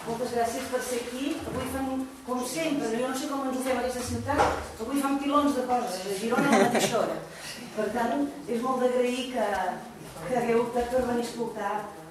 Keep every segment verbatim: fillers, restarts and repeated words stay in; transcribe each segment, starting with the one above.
moltes gràcies per ser aquí. Avui fem, com sempre, jo no sé com ens ho fem a aquesta ciutat, avui fem pilons de coses, a Girona a la mateixa hora. Per tant, és molt d'agrair que, que hagueu optat per venir a escoltar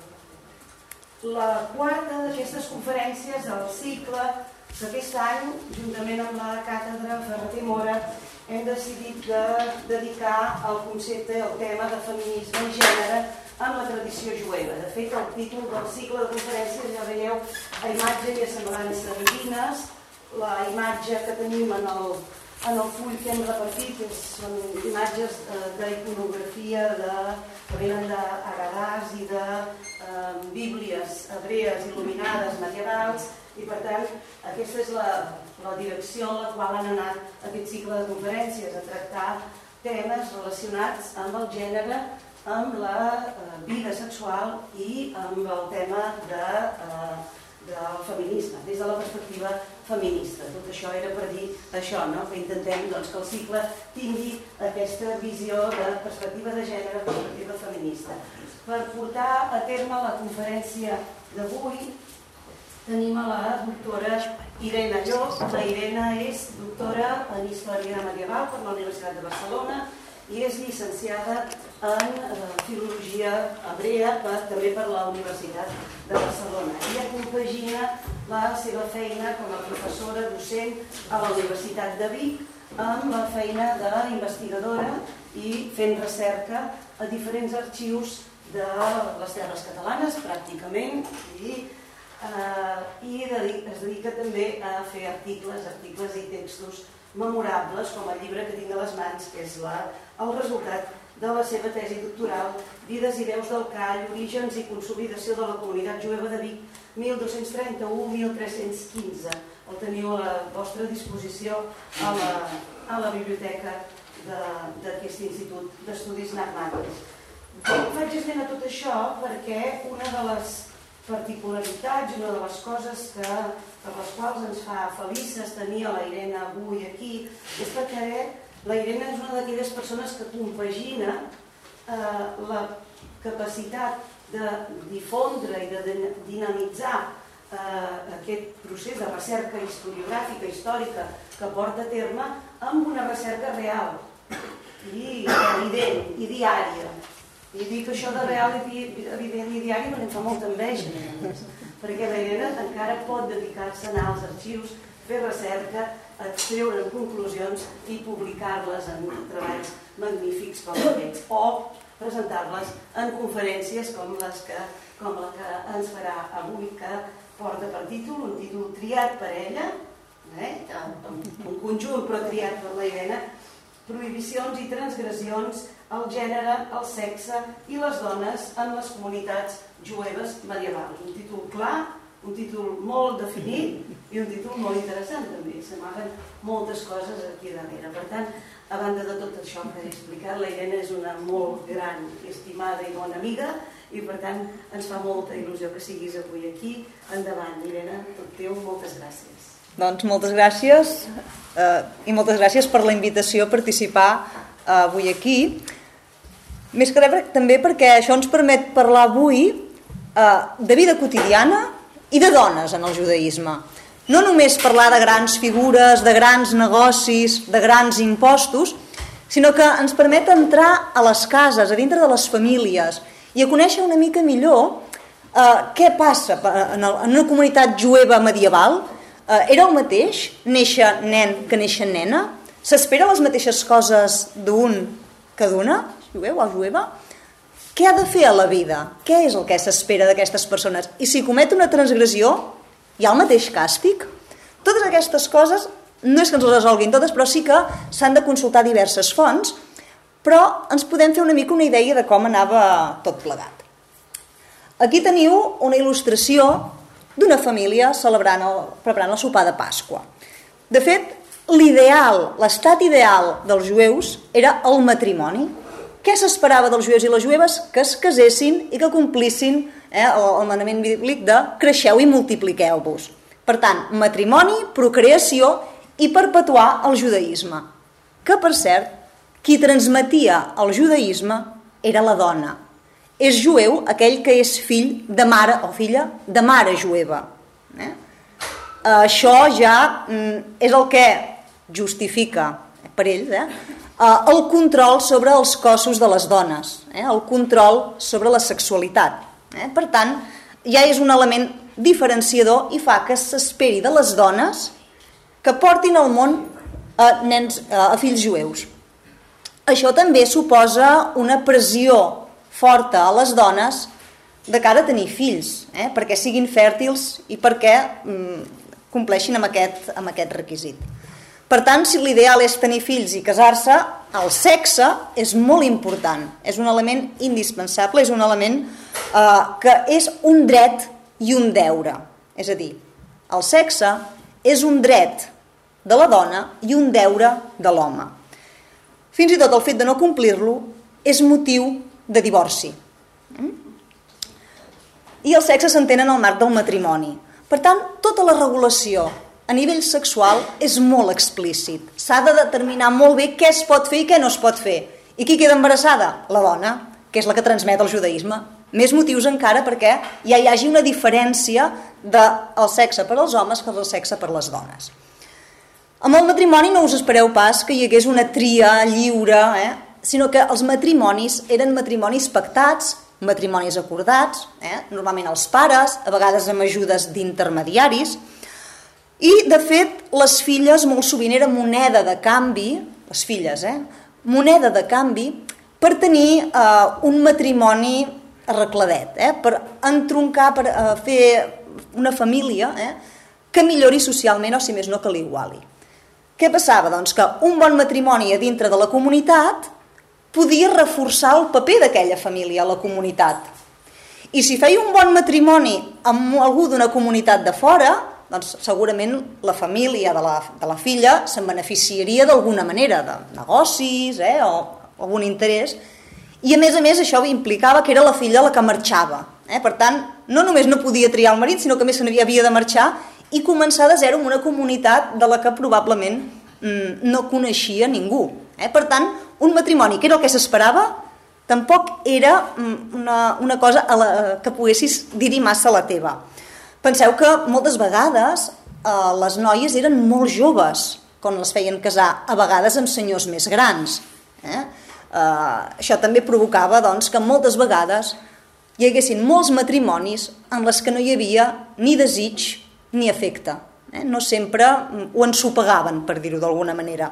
la quarta d'aquestes conferències del cicle que aquest any, juntament amb la càtedra Ferreter Mora, hem decidit de dedicar al concepte, al tema de feminisme i gènere en la tradició jueva. De fet, el títol del cicle de conferències ja veieu a imatge i a semblança divines. La imatge que tenim en el, en el full que hem repartit són imatges d'iconografia de, que venen d'Agadàs i de eh, bíblies hebrees il·luminades medievals, i per tant aquesta és la, la direcció en la qual han anat aquest cicle de conferències, a tractar temes relacionats amb el gènere, amb la eh, vida sexual i amb el tema de, eh, del feminisme, des de la perspectiva feminista. Tot això era per dir això, no? Que intentem doncs, que el cicle tingui aquesta visió de perspectiva de gènere, perspectiva feminista. Per portar a terme la conferència d'avui tenim a la doctora Irene Llop. La Irene és doctora en Història Medieval per la Universitat de Barcelona i és llicenciada en eh, Filologia Hebrea per, també per la Universitat de Barcelona. Ella compagina la seva feina com a professora docent a la Universitat de Vic amb la feina d'investigadora i fent recerca a diferents arxius de les terres catalanes, pràcticament, i Uh, i dedica, es dedica també a fer articles, articles i textos memorables, com el llibre que tinc a les mans, que és la, el resultat de la seva tesi doctoral, Vides i veus del Call, orígens i consolidació de la comunitat jueva de Vic, mil dos-cents trenta-u a mil tres-cents quinze. El teniu a la vostra disposició a la, a la biblioteca d'aquest Institut d'Estudis Narmàtics. Faig esment a tot això perquè una de les particularitats, una de les coses que, per les quals ens fa felices tenir a la Irene avui aquí, és perquè la Irene és una d'aquelles persones que compagina eh, la capacitat de difondre i de dinamitzar eh, aquest procés de recerca historiogràfica, històrica, que porta a terme amb una recerca real i evident i diària. I dic això de real i evident i diari perquè em fa molta enveja, perquè la Irene encara pot dedicar-se a anar als arxius, fer recerca, extreure conclusions i publicar-les en treballs magnífics com aquests, o presentar-les en conferències com, les que, com la que ens farà avui, que porta per títol, un títol triat per ella, eh? un conjunt però triat per la Irene, Prohibicions i transgressions, el gènere, el sexe i les dones en les comunitats jueves medievals. Un títol clar, un títol molt definit i un títol molt interessant també. S'amaguen moltes coses aquí darrere. Per tant, a banda de tot això que he explicat, la Irene és una molt gran, estimada i bona amiga i per tant ens fa molta il·lusió que siguis avui aquí. Endavant, Irene, tot teu, moltes gràcies. Doncs moltes gràcies eh, i moltes gràcies per la invitació a participar eh, avui aquí. Més que res també perquè això ens permet parlar avui eh, de vida quotidiana i de dones en el judaïsme. No només parlar de grans figures, de grans negocis, de grans impostos, sinó que ens permet entrar a les cases, a dintre de les famílies i a conèixer una mica millor eh, què passa en, el, en una comunitat jueva medieval. Uh, era el mateix néixer nen que néixer nena? S'espera les mateixes coses d'un que d'una, jueu o jueva? Què ha de fer a la vida? Què és el que s'espera d'aquestes persones? I si comet una transgressió, hi ha el mateix càstig? Totes aquestes coses, no és que ens les resolguin totes, però sí que s'han de consultar diverses fonts, però ens podem fer una mica una idea de com anava tot plegat. Aquí teniu una il·lustració d'una família celebrant el, preparant el sopar de Pasqua. De fet, l'ideal, l'estat ideal dels jueus era el matrimoni. Què s'esperava dels jueus i les jueves? Que es casessin i que complissin eh, el, el manament bíblic de creixeu i multipliqueu-vos. Per tant, matrimoni, procreació i perpetuar el judaïsme. Que, per cert, qui transmetia el judaïsme era la dona. És jueu aquell que és fill de mare o filla de mare jueva. Eh? Això ja mm, és el que justifica per ells eh? el control sobre els cossos de les dones, eh? el control sobre la sexualitat. Eh? Per tant, ja és un element diferenciador i fa que s'esperi de les dones que portin al món a, nens, a fills jueus. Això també suposa una pressió forta a les dones de cara a tenir fills, eh? perquè siguin fèrtils i perquè mm, compleixin amb aquest, amb aquest requisit. Per tant, si l'ideal és tenir fills i casar-se, el sexe és molt important, és un element indispensable, és un element eh, que és un dret i un deure. És a dir, el sexe és un dret de la dona i un deure de l'home. Fins i tot el fet de no complir-lo és motiu de divorci. I el sexe s'entén en el marc del matrimoni. Per tant, tota la regulació a nivell sexual és molt explícit. S'ha de determinar molt bé què es pot fer i què no es pot fer. I qui queda embarassada? La dona, que és la que transmet el judaïsme. Més motius encara perquè ja hi hagi una diferència del sexe per als homes que del sexe per les dones. Amb el matrimoni no us espereu pas que hi hagués una tria lliure, eh? sinó que els matrimonis eren matrimonis pactats, matrimonis acordats, eh? normalment els pares, a vegades amb ajudes d'intermediaris, i de fet les filles molt sovint eren moneda de canvi, les filles, eh? moneda de canvi per tenir eh, un matrimoni arregladet, eh? per entroncar, per eh, fer una família eh? que millori socialment o si més no que l'iguali. Què passava? Doncs que un bon matrimoni a dintre de la comunitat podia reforçar el paper d'aquella família a la comunitat. I si feia un bon matrimoni amb algú d'una comunitat de fora, doncs segurament la família de la, de la filla se'n beneficiaria d'alguna manera, de negocis eh, o algun interès. I a més a més això implicava que era la filla la que marxava. Eh? Per tant, no només no podia triar el marit, sinó que a més se n'havia de marxar i començar de zero amb una comunitat de la que probablement mm, no coneixia ningú. Eh? Per tant, un matrimoni, que era el que s'esperava, tampoc era una, una cosa a la, que poguessis dir-hi massa a la teva. Penseu que moltes vegades eh, les noies eren molt joves quan les feien casar, a vegades amb senyors més grans. Eh? Eh, això també provocava doncs, que moltes vegades hi haguessin molts matrimonis en les que no hi havia ni desig ni afecte. Eh? No sempre ho ensopagaven, per dir-ho d'alguna manera.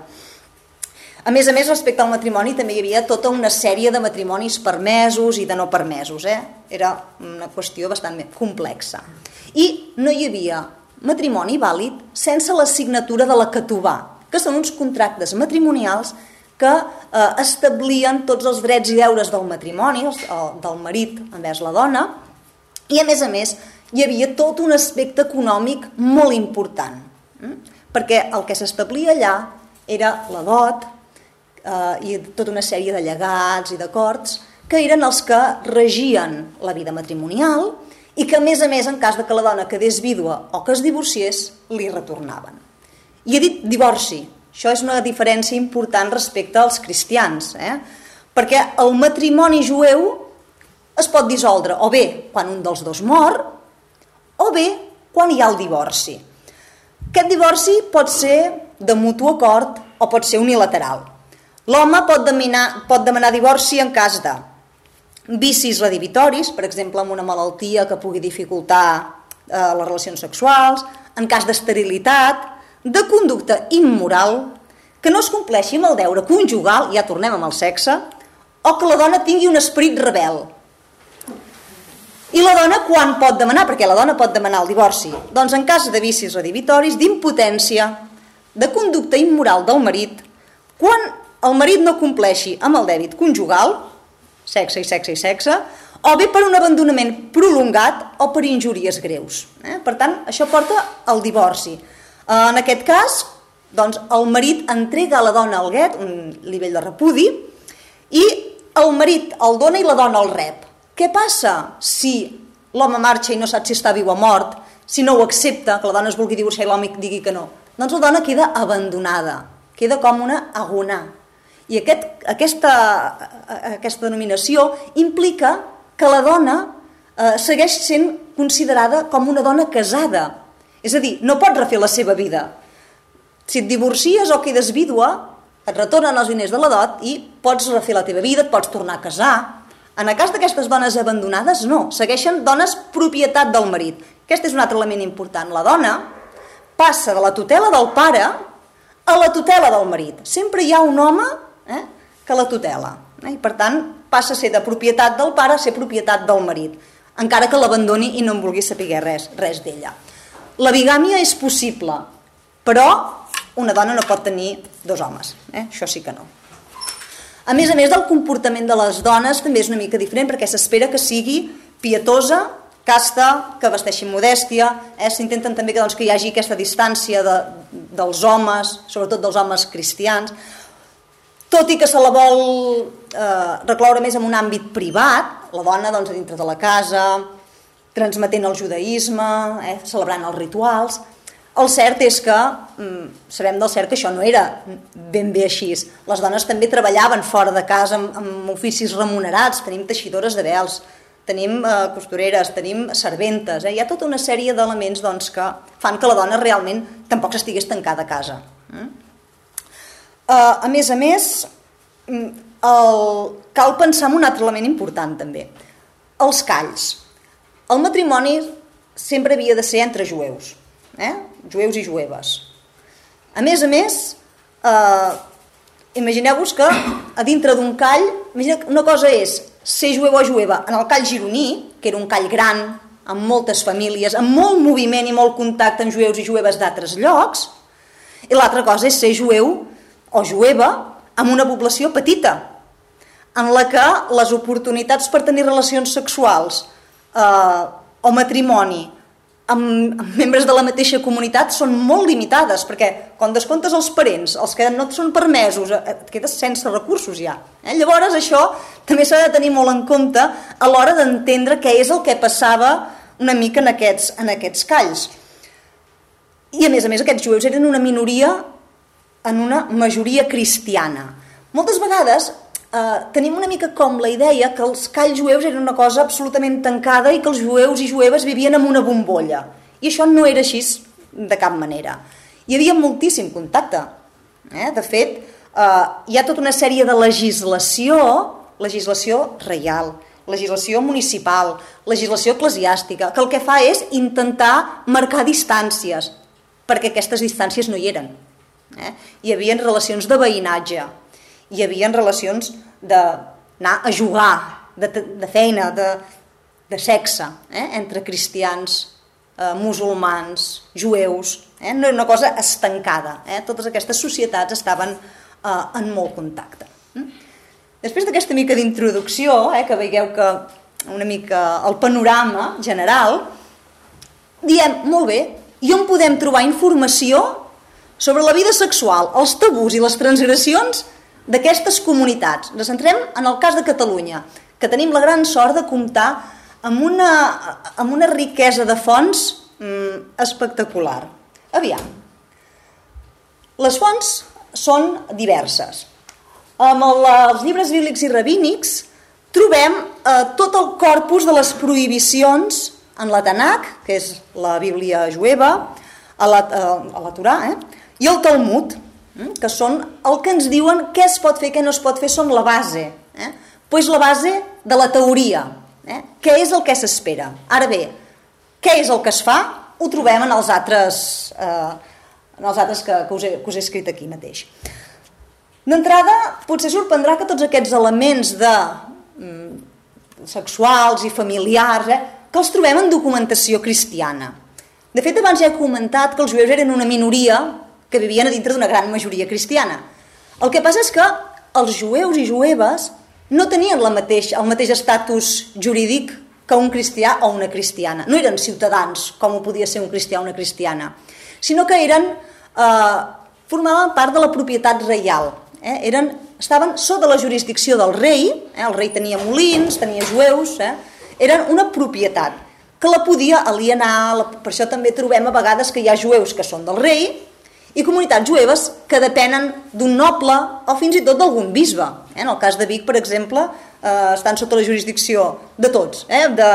A més a més, respecte al matrimoni, també hi havia tota una sèrie de matrimonis permesos i de no permesos. Eh? Era una qüestió bastant complexa. I no hi havia matrimoni vàlid sense la signatura de la ketubà, que són uns contractes matrimonials que eh, establien tots els drets i deures del matrimoni, del marit envers la dona, i a més a més hi havia tot un aspecte econòmic molt important, eh? perquè el que s'establia allà era la dot eh, i tota una sèrie de llegats i d'acords que eren els que regien la vida matrimonial i que a més a més en cas de que la dona quedés vídua o que es divorciés li retornaven. I he dit divorci, això és una diferència important respecte als cristians, eh? perquè el matrimoni jueu es pot dissoldre o bé quan un dels dos mor o bé quan hi ha el divorci. Aquest divorci pot ser de mutu acord o pot ser unilateral. L'home pot demanar, pot demanar divorci en cas de vicis redivitoris, per exemple, amb una malaltia que pugui dificultar eh, les relacions sexuals, en cas d'esterilitat, de conducta immoral, que no es compleixi amb el deure conjugal, ja tornem amb el sexe, o que la dona tingui un esperit rebel. I la dona quan pot demanar? Perquè la dona pot demanar el divorci. Doncs en cas de vicis redivitoris, d'impotència, de conducta immoral del marit, quan el marit no compleixi amb el dèbit conjugal, sexe i sexe i sexe, o bé per un abandonament prolongat o per injúries greus. Eh? Per tant, això porta al divorci. En aquest cas, doncs, el marit entrega a la dona el guet, un nivell de repudi, i el marit el dona i la dona el rep. Què passa si l'home marxa i no sap si està viu o mort, si no ho accepta, que la dona es vulgui divorciar i l'home digui que no? Doncs la dona queda abandonada, queda com una agonà. I aquest, aquesta, aquesta denominació implica que la dona eh, segueix sent considerada com una dona casada, És a dir, no pots refer la seva vida. Si et divorcies o quedes vídua, et retornen els diners de la dot i pots refer la teva vida, et pots tornar a casar. En el cas d'aquestes dones abandonades, no. Segueixen dones propietat del marit. Aquest és un altre element important. La dona passa de la tutela del pare a la tutela del marit. Sempre hi ha un home eh, que la tutela. Eh? I per tant, passa a ser de propietat del pare a ser propietat del marit, encara que l'abandoni i no en vulgui saber res, res d'ella. La bigàmia és possible, però una dona no pot tenir dos homes. Eh? Això sí que no. A més a més, el comportament de les dones també és una mica diferent, perquè s'espera que sigui pietosa, casta, que vesteixi modèstia, eh? S'intenten també que, doncs, que hi hagi aquesta distància de, dels homes, sobretot dels homes cristians, tot i que se la vol eh, recloure més en un àmbit privat, la dona doncs, a dintre de la casa, transmetent el judaïsme, eh, celebrant els rituals. El cert és que, sabem del cert que això no era ben bé així. Les dones també treballaven fora de casa amb, amb oficis remunerats, tenim teixidores de vels, tenim eh, costureres, tenim serventes, eh? Hi ha tota una sèrie d'elements doncs, que fan que la dona realment tampoc s'estigués tancada a casa. Eh? Uh, a més a més, el, cal pensar en un altre element important també, els calls. El matrimoni sempre havia de ser entre jueus, eh? jueus i jueves. A més a més, eh, imagineu-vos que a dintre d'un call, una cosa és ser jueu o jueva en el call gironí, que era un call gran, amb moltes famílies, amb molt moviment i molt contacte amb jueus i jueves d'altres llocs, i l'altra cosa és ser jueu o jueva amb una població petita, en la que les oportunitats per tenir relacions sexuals eh, o matrimoni amb, amb membres de la mateixa comunitat són molt limitades, perquè quan descomptes els parents, els que no et són permesos, et quedes sense recursos ja. Eh? Llavors això també s'ha de tenir molt en compte a l'hora d'entendre què és el que passava una mica en aquests, en aquests calls. I a més a més aquests jueus eren una minoria en una majoria cristiana. Moltes vegades eh, tenim una mica com la idea que els calls jueus eren una cosa absolutament tancada i que els jueus i jueves vivien en una bombolla. I això no era així de cap manera. Hi havia moltíssim contacte. Eh? De fet, eh, hi ha tota una sèrie de legislació, legislació reial, legislació municipal, legislació eclesiàstica, que el que fa és intentar marcar distàncies, perquè aquestes distàncies no hi eren. Eh? Hi havia relacions de veïnatge, hi havia relacions d'anar a jugar, de, de feina, de, de sexe, eh? entre cristians, eh, musulmans, jueus, eh? No era una cosa estancada, eh? Totes aquestes societats estaven eh, en molt contacte. Mm? Després d'aquesta mica d'introducció, eh, que veieu que una mica el panorama general, diem, molt bé, i on podem trobar informació sobre la vida sexual, els tabús i les transgressions d'aquestes comunitats. Ens centrem en el cas de Catalunya, que tenim la gran sort de comptar amb una, amb una riquesa de fonts mm, espectacular. Aviam. Les fonts són diverses. Amb el, els llibres bíblics i rabínics trobem eh, tot el corpus de les prohibicions en la Tanakh, que és la Bíblia jueva, a la, a la Torà, eh? I el Talmud, que són el que ens diuen què es pot fer, què no es pot fer, són la base. Eh? Pues la base de la teoria. Eh? Què és el que s'espera? Ara bé, què és el que es fa? Ho trobem en els altres, eh, en els altres que, que, us he, que us he escrit aquí mateix. D'entrada, potser sorprendrà que tots aquests elements de, mm, sexuals i familiars, eh, que els trobem en documentació cristiana. De fet, abans ja he comentat que els jueus eren una minoria que vivien a dintre d'una gran majoria cristiana. El que passa és que els jueus i jueves no tenien la mateix, el mateix estatus jurídic que un cristià o una cristiana. No eren ciutadans, com ho podia ser un cristià o una cristiana, sinó que eren, eh, formaven part de la propietat reial. Eh? Eren, estaven sota la jurisdicció del rei, eh? El rei tenia molins, tenia jueus, eh? Eren una propietat que la podia alienar, la, per això també trobem a vegades que hi ha jueus que són del rei, i comunitats jueves que depenen d'un noble o fins i tot d'algun bisbe. En el cas de Vic, per exemple, eh, estan sota la jurisdicció de tots, eh? de,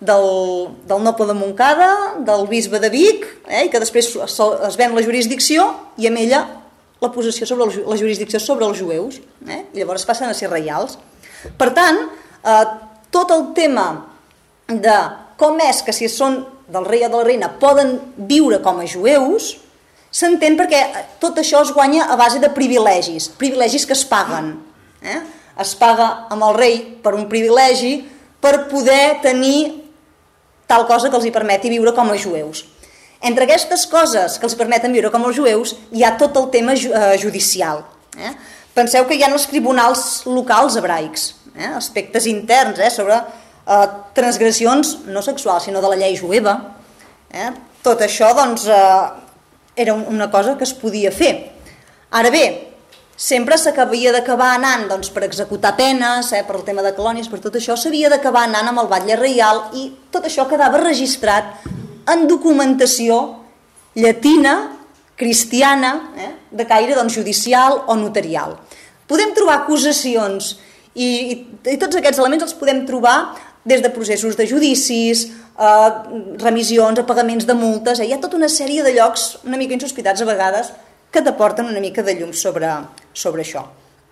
del, del noble de Montcada, del bisbe de Vic, eh, i que després es, es ven la jurisdicció i amb ella la possessió sobre el, la jurisdicció sobre els jueus, eh, i llavors passen a ser reials. Per tant, eh, tot el tema de com és que si són del rei o de la reina poden viure com a jueus, s'entén perquè tot això es guanya a base de privilegis, privilegis que es paguen. Eh? Es paga amb el rei per un privilegi per poder tenir tal cosa que els hi permeti viure com a jueus. Entre aquestes coses que els permeten viure com els jueus hi ha tot el tema judicial. Eh? Penseu que hi ha els tribunals locals hebraics, eh? Aspectes interns eh? sobre eh, transgressions no sexuals, sinó de la llei jueva. Eh? Tot això doncs, eh, era una cosa que es podia fer. Ara bé, sempre s'havia d'acabar anant doncs, per executar penes, eh, per el tema de colònies, per tot això, s'havia d'acabar anant amb el batlle reial i tot això quedava registrat en documentació llatina, cristiana, eh, de caire doncs, judicial o notarial. Podem trobar acusacions i, i, i tots aquests elements els podem trobar des de processos de judicis, eh, remissions, a pagaments de multes, eh, hi ha tota una sèrie de llocs una mica insospitats a vegades que t'aporten una mica de llum sobre, sobre això.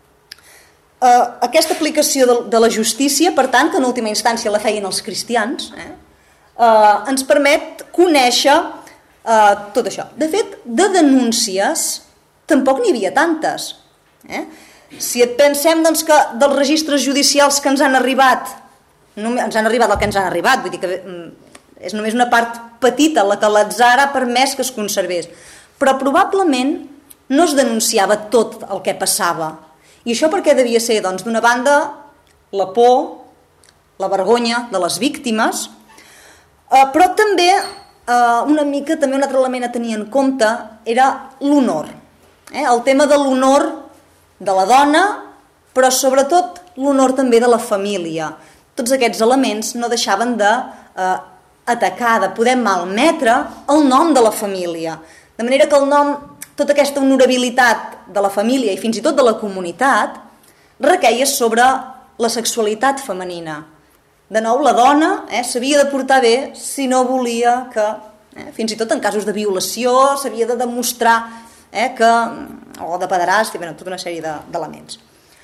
Eh, aquesta aplicació de, de la justícia, per tant, que en última instància la feien els cristians, eh, eh, ens permet conèixer eh, tot això. De fet, de denúncies tampoc n'hi havia tantes. Eh? Si et pensem doncs, que dels registres judicials que ens han arribat, només, ens han arribat el que ens han arribat, vull dir que és només una part petita la que l'atzar ha permès que es conservés, però probablement no es denunciava tot el que passava. I això perquè devia ser, doncs, d'una banda, la por, la vergonya de les víctimes, eh, però també eh, una mica, també un altre element a tenir en compte era l'honor. Eh? El tema de l'honor de la dona, però sobretot l'honor també de la família. Tots aquests elements no deixaven de eh, atacar, de poder malmetre el nom de la família. De manera que el nom, tota aquesta honorabilitat de la família i fins i tot de la comunitat requeia sobre la sexualitat femenina. De nou, la dona eh, s'havia de portar bé si no volia que, eh, fins i tot en casos de violació, s'havia de demostrar eh, que, o de pederàstia, bueno, tota una sèrie d'elements.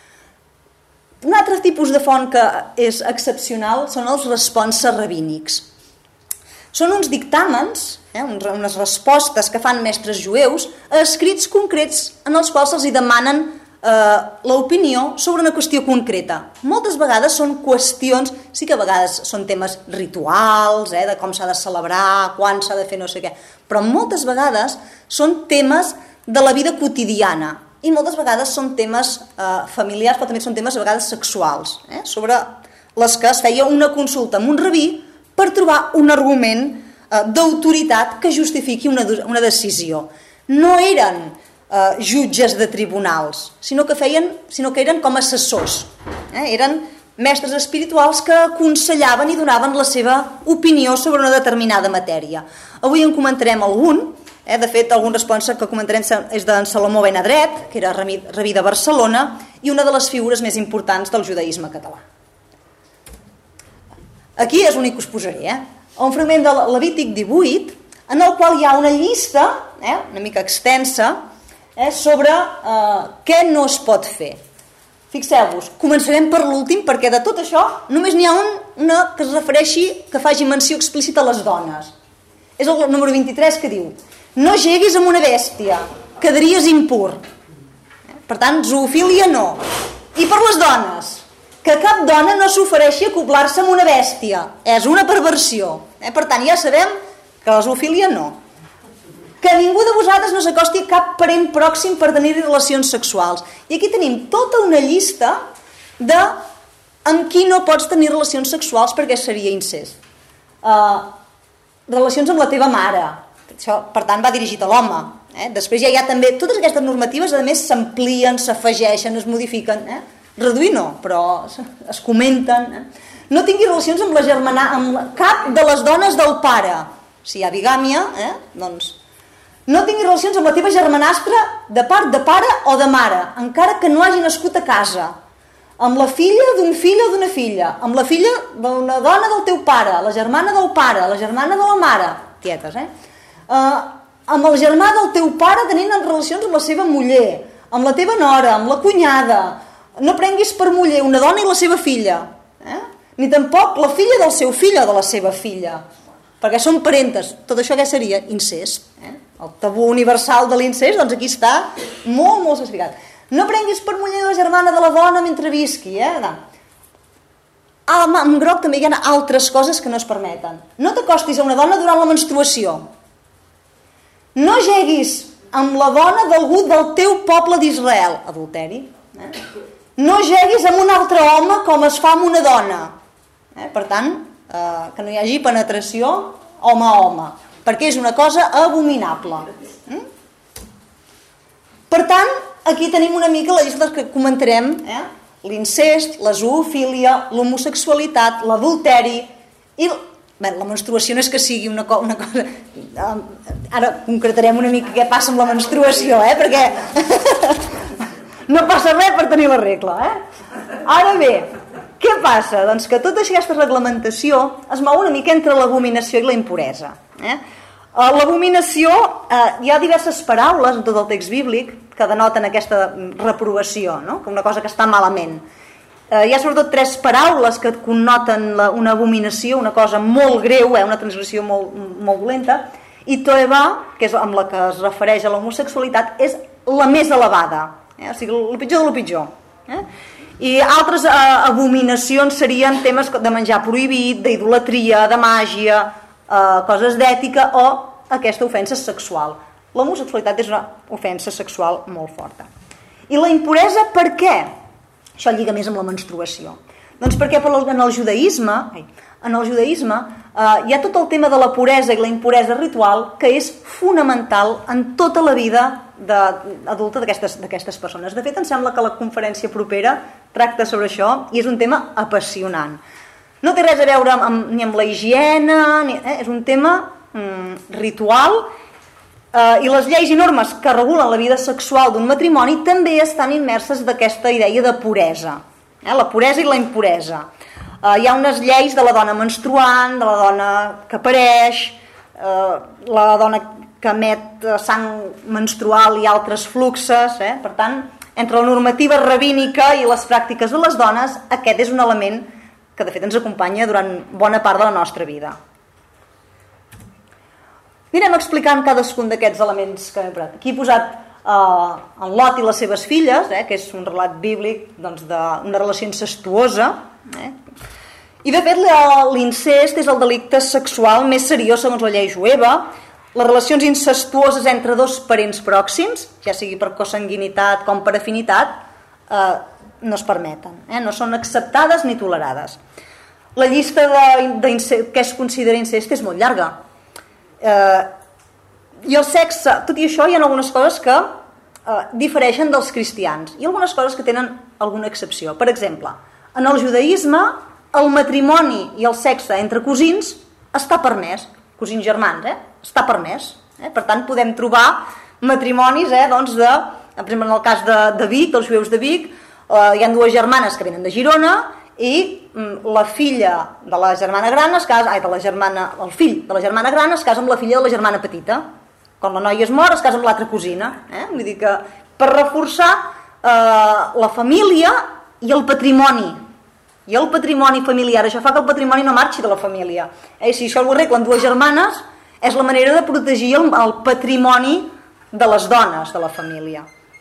Un altre tipus de font que és excepcional són els responses rabínics. Són uns dictàmens, eh, unes respostes que fan mestres jueus a escrits concrets en els quals els hi demanen eh, l'opinió sobre una qüestió concreta. Moltes vegades són qüestions, sí que a vegades són temes rituals, eh, de com s'ha de celebrar, quan s'ha de fer no sé què, però moltes vegades són temes de la vida quotidiana i moltes vegades són temes eh, familiars, però també són temes a vegades sexuals, eh, sobre les que es feia una consulta amb un rabí per trobar un argument eh, d'autoritat que justifiqui una, una decisió. No eren eh, jutges de tribunals, sinó que, feien, sinó que eren com assessors. Eh? Eren mestres espirituals que aconsellaven i donaven la seva opinió sobre una determinada matèria. Avui en comentarem algun. Eh? De fet, algun responsable que comentarem és d'en Salomó ben Adret, que era rabí de Barcelona i una de les figures més importants del judaïsme català. Aquí és l'únic que us posaré, eh? Un fragment de Levític divuit, en el qual hi ha una llista, eh, una mica extensa, eh, sobre eh, què no es pot fer. Fixeu-vos, començarem per l'últim, perquè de tot això només n'hi ha un, una que es refereixi, que faci menció explícita a les dones. És el número vint-i-tres que diu: no jeguis amb una bèstia, quedaries impur. Per tant, zoofília no. I per les dones, que cap dona no s'ofereixi a acoblar-se amb una bèstia. És una perversió. Eh? Per tant, ja sabem que la zoofília no. Que ningú de vosaltres no s'acosti a cap parent pròxim per tenir relacions sexuals. I aquí tenim tota una llista de amb qui no pots tenir relacions sexuals perquè seria incest. Uh, relacions amb la teva mare. Això, per tant, va dirigit a l'home. Eh? Després ja hi ha també... Totes aquestes normatives, a més, s'amplien, s'afegeixen, es modifiquen. Eh? Reduir no, però es comenten. Eh? No tingui relacions amb la germana, amb cap de les dones del pare. Si hi ha bigàmia, eh? doncs... No tingui relacions amb la teva germanastra de part de pare o de mare, encara que no hagi nascut a casa. amb la filla d'un fill o d'una filla, amb la filla d'una dona del teu pare, la germana del pare, la germana de la mare, tietes, eh? Uh, amb el germà del teu pare tenint relacions amb la seva muller, amb la teva nora, amb la cunyada. No prenguis per muller una dona i la seva filla, eh? Ni tampoc la filla del seu fill o de la seva filla, perquè són parentes. Tot això què seria? Incest. Eh? El tabú universal de l'incest, doncs aquí està molt, molt especificat. No prenguis per muller la germana de la dona mentre visqui. Eh? En groc també hi ha altres coses que no es permeten. No t'acostis a una dona durant la menstruació. No jeguis amb la dona d'algú del teu poble d'Israel. Adulteri. Eh? No jeguis amb un altre home com es fa amb una dona. Eh? Per tant, eh, que no hi hagi penetració home a home, perquè és una cosa abominable. Mm? Per tant, aquí tenim una mica la llista que comentarem, eh? L'incest, la zoofília, l'homosexualitat, l'adulteri i... Bé, la menstruació no és que sigui una, co una cosa... Ara concretarem una mica què passa amb la menstruació, eh? Perquè no passa res per tenir la regla, eh? Ara bé, què passa? Doncs que tota aquesta reglamentació es mou una mica entre l'abominació i la impuresa. Eh? L'abominació, eh, hi ha diverses paraules en tot el text bíblic que denoten aquesta reprovació, no? Una cosa que està malament. Eh, hi ha sobretot tres paraules que connoten la, una abominació, una cosa molt greu, eh, una transgressió molt, molt dolenta, i toeva, que és amb la que es refereix a l'homosexualitat, és la més elevada, eh? O sigui, el pitjor de lo pitjor. Eh? I altres eh, abominacions serien temes de menjar prohibit, d'idolatria, de màgia, eh, coses d'ètica o aquesta ofensa sexual. L'homosexualitat és una ofensa sexual molt forta. I la impuresa per què? Això lliga més amb la menstruació. Doncs perquè en el judaïsme, en el judaïsme eh, hi ha tot el tema de la puresa i la impuresa ritual que és fonamental en tota la vida de, adulta d'aquestes persones. De fet, em sembla que la conferència propera tracta sobre això i és un tema apassionant. No té res a veure amb, ni amb la higiene, ni, eh, és un tema mm, ritual eh, i les lleis i normes que regulen la vida sexual d'un matrimoni també estan immerses d'aquesta idea de puresa. Eh, la puresa i la impuresa. Eh, hi ha unes lleis de la dona menstruant, de la dona que pareix, eh, la dona que emet sang menstrual i altres fluxes. Eh? Per tant, entre la normativa rabínica i les pràctiques de les dones, aquest és un element que de fet ens acompanya durant bona part de la nostra vida. Anirem explicant cadascun d'aquests elements que hem parlat. Aquí he posat eh, en Lot i les seves filles, eh, que és un relat bíblic doncs, d'una relació incestuosa. Eh? I de fet l'incest és el delicte sexual més seriós segons la llei jueva. Les relacions incestuoses entre dos parents pròxims, ja sigui per consanguinitat com per afinitat, eh, no es permeten, eh? No són acceptades ni tolerades. La llista de, de què es considera incest és molt llarga. Eh, I el sexe, tot i això, hi ha algunes coses que eh, difereixen dels cristians i algunes coses que tenen alguna excepció. Per exemple, en el judaïsme, el matrimoni i el sexe entre cosins està permès, cosins germans, eh? Està permès. Eh? Per tant, podem trobar matrimonis, eh, doncs de, per exemple, en el cas de, de Vic, dels jueus de Vic, eh, hi ha dues germanes que venen de Girona i mm, la filla de la germana gran es casa, ai, de la germana, el fill de la germana gran es casa amb la filla de la germana petita. Quan la noia es mor es casa amb l'altra cosina. Eh? Vull dir que per reforçar eh, la família i el patrimoni. I el patrimoni familiar, això fa que el patrimoni no marxi de la família. Eh? Si això ho arreglen dues germanes, és la manera de protegir el, el patrimoni de les dones de la família.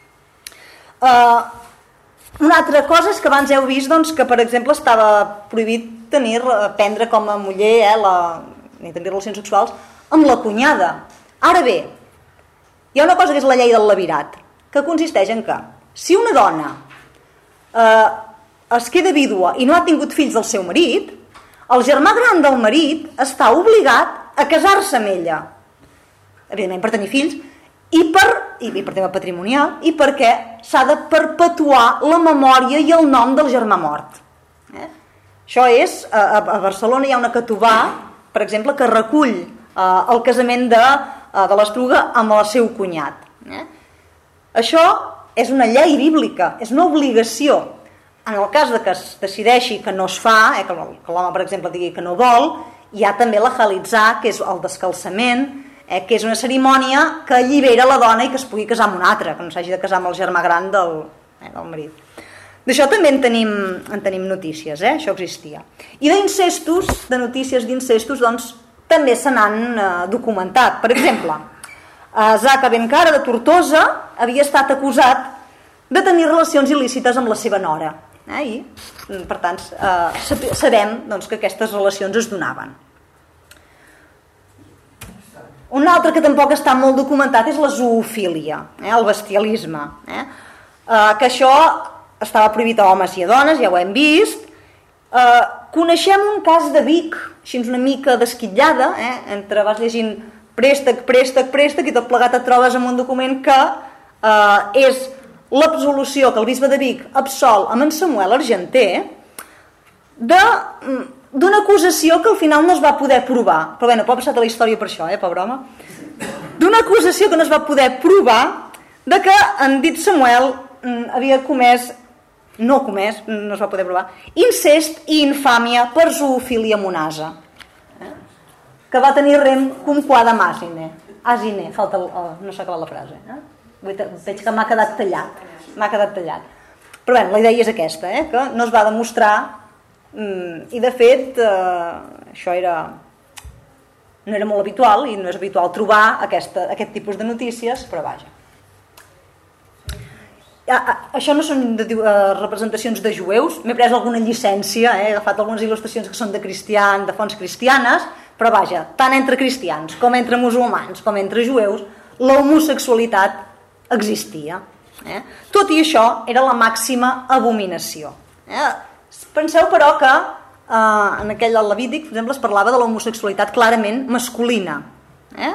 Uh, una altra cosa és que abans heu vist doncs, que, per exemple, estava prohibit tenir, prendre com a muller, eh, la, ni tenir relacions sexuals, amb la cunyada. Ara bé, hi ha una cosa que és la llei del levirat, que consisteix en que, si una dona eh, es queda vídua i no ha tingut fills del seu marit, el germà gran del marit està obligat a casar-se amb ella, evidentment per tenir fills i per, i per tema patrimonial i perquè s'ha de perpetuar la memòria i el nom del germà mort. Eh? Això és, a, a Barcelona hi ha una catobà, per exemple, que recull eh, el casament de, eh, de l'Estruga amb el seu cunyat. Eh? Això és una llei bíblica, és una obligació. en el cas de que es decideixi que no es fa, eh, que l'home, per exemple, digui que no vol, hi ha també la halitzà, que és el descalçament, eh, que és una cerimònia que allibera la dona i que es pugui casar amb un altre, que no s'hagi de casar amb el germà gran del, eh, del marit. D'això també en tenim, en tenim notícies, eh? Això existia. I d'incestos, de notícies d'incestos, doncs, també se n'han eh, documentat. Per exemple, eh, Zaca Bencara de Tortosa havia estat acusat de tenir relacions il·lícites amb la seva nora. Eh? I, per tant, eh, sabem doncs, que aquestes relacions es donaven. Un altre que tampoc està molt documentat és la zoofília, eh? El bestialisme. Eh? Eh, que això estava prohibit a homes i a dones, ja ho hem vist. Eh, coneixem un cas de Vic, així una mica desquitllada, eh? Entre vas llegint préstec, préstec, préstec, i tot plegat et trobes amb un document que eh, és l'absolució que el bisbe de Vic absol amb en Samuel Argenter d'una acusació que al final no es va poder provar, però bé, no pot passar a la història per això, eh, pobre home, d'una acusació que no es va poder provar de que en dit Samuel havia comès, no comès, no es va poder provar, incest i infàmia per zoofília monasa, eh? Que va tenir rem cum quad am asine, asine, falta el, oh, no s'ha acabat la frase, eh? Veig que m'ha quedat tallat, m'ha quedat tallat. Però bé, la idea és aquesta, eh? Que no es va demostrar, i de fet eh, això era no era molt habitual i no és habitual trobar aquesta, aquest tipus de notícies, però vaja. Això no són de, uh, representacions de jueus, m'he pres alguna llicència, eh? He agafat algunes il·lustracions que són de cristians, de fonts cristianes, però vaja, tant entre cristians com entre musulmans com entre jueus l'homosexualitat existia, eh? Tot i això era la màxima abominació, eh? Penseu però que eh, en aquell Levític, per exemple, es parlava de l'homosexualitat clarament masculina, eh?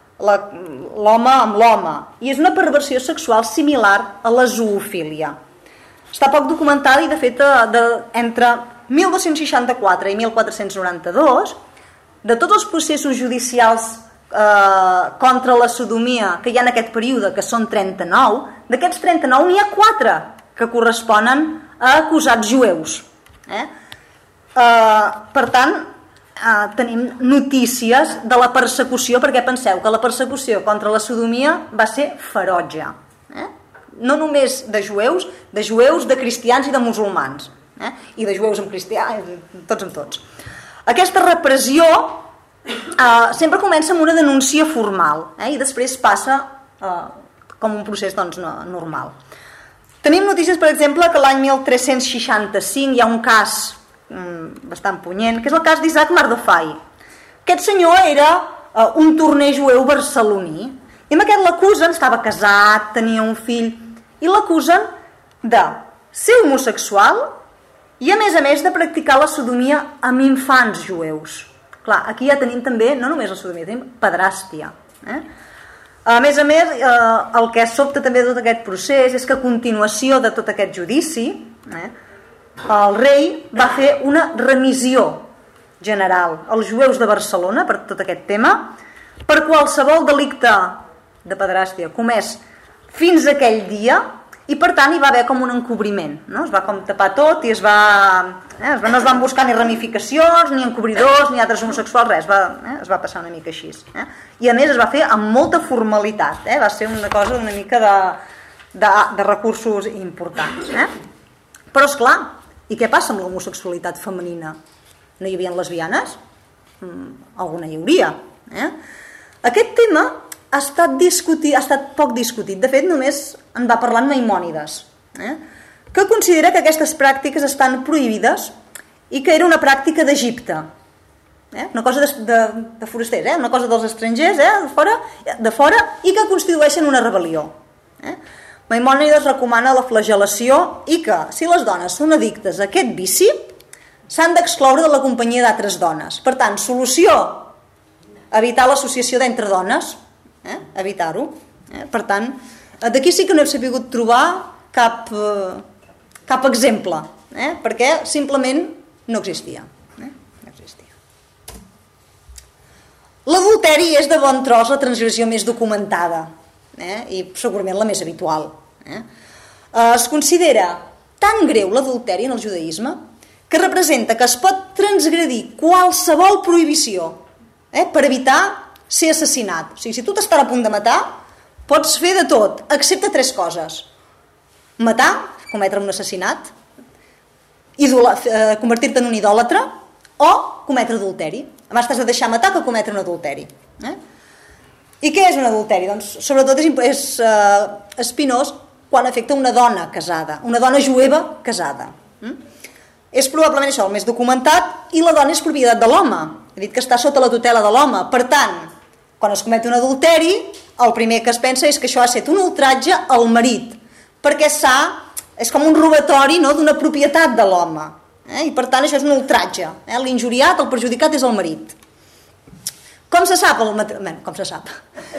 L'home amb l'home, i és una perversió sexual similar a la zoofília. Està poc documentada i de fet de, de, entre mil dos-cents seixanta-quatre i mil quatre-cents noranta-dos, de tots els processos judicials eh, contra la sodomia que hi ha en aquest període, que són trenta-nou, d'aquests trenta-nou n'hi ha quatre que corresponen a acusats jueus, eh? Eh, per tant eh, tenim notícies de la persecució, perquè penseu que la persecució contra la sodomia va ser ferotge, eh? No només de jueus, de jueus, de cristians i de musulmans, eh? I de jueus amb cristians, tots amb tots. Aquesta repressió eh, sempre comença amb una denúncia formal, eh? I després passa eh, com un procés doncs, no, normal. Tenim notícies, per exemple, que l'any mil tres-cents seixanta-cinc hi ha un cas mm, bastant punyent, que és el cas d'Isaac Mardofai. Aquest senyor era uh, un torner jueu barceloní, i amb aquest l'acusen, estava casat, tenia un fill, i l'acusen de ser homosexual i, a més a més, de practicar la sodomia amb infants jueus. Clar, aquí ja tenim també, no només la sodomia, tenim pedràstia, eh? A més a més, eh, el que sobta també de tot aquest procés és que a continuació de tot aquest judici, eh, el rei va fer una remissió general als jueus de Barcelona per tot aquest tema, per qualsevol delicte de pedràstia comès fins a aquell dia, i per tant hi va haver com un encobriment, no? Es va com tapar tot i es va, eh, es va, no es van buscar ni ramificacions, ni encobridors, ni altres homosexuals, res, es va, eh, es va passar una mica així, eh? I a més es va fer amb molta formalitat, eh? Va ser una cosa una mica de, de, de recursos importants, eh? Però esclar, i què passa amb l'homosexualitat femenina? No hi havia lesbianes? Mm, alguna hi hauria, eh? Aquest tema ha estat, discutit, ha estat poc discutit. De fet, només en va parlar Maimònides, eh? Que considera que aquestes pràctiques estan prohibides i que era una pràctica d'Egipte, eh? Una cosa de, de, de forasters, eh? Una cosa dels estrangers, eh? de, fora, de fora, i que constitueixen una rebel·lió, eh? Maimònides recomana la flagel·lació i que, si les dones són addictes a aquest vici, s'han d'excloure de la companyia d'altres dones. Per tant, solució, evitar l'associació d'entre dones, eh? Evitar-ho, eh? Per tant, d'aquí sí que no he sabut trobar cap, eh, cap exemple, eh? Perquè simplement no existia, eh? No existia. L'adulteri és de bon tros la transgressió més documentada, eh? I segurament la més habitual, eh? Es considera tan greu l'adulteri en el judaïsme que representa que es pot transgredir qualsevol prohibició eh, per evitar ser assassinat. O sigui, si tu t'estàs a punt de matar, pots fer de tot, excepte tres coses. Matar, cometre un assassinat, eh, convertir-te en un idòlatre o cometre adulteri. Abans t'has de deixar matar que cometre un adulteri. Eh? I què és un adulteri? Doncs sobretot és, és eh, espinós quan afecta una dona casada, una dona jueva casada. Mm? És probablement això el més documentat, i la dona és propietat de l'home. He dit que està sota la tutela de l'home. Per tant, quan es comet un adulteri, el primer que es pensa és que això ha estat un ultratge al marit, perquè s'ha, és com un robatori, no?, d'una propietat de l'home. Eh? I per tant això és un ultratge. Eh? L'injuriat, el perjudicat és el marit. Com se sap? El mat... Bé, com se sap?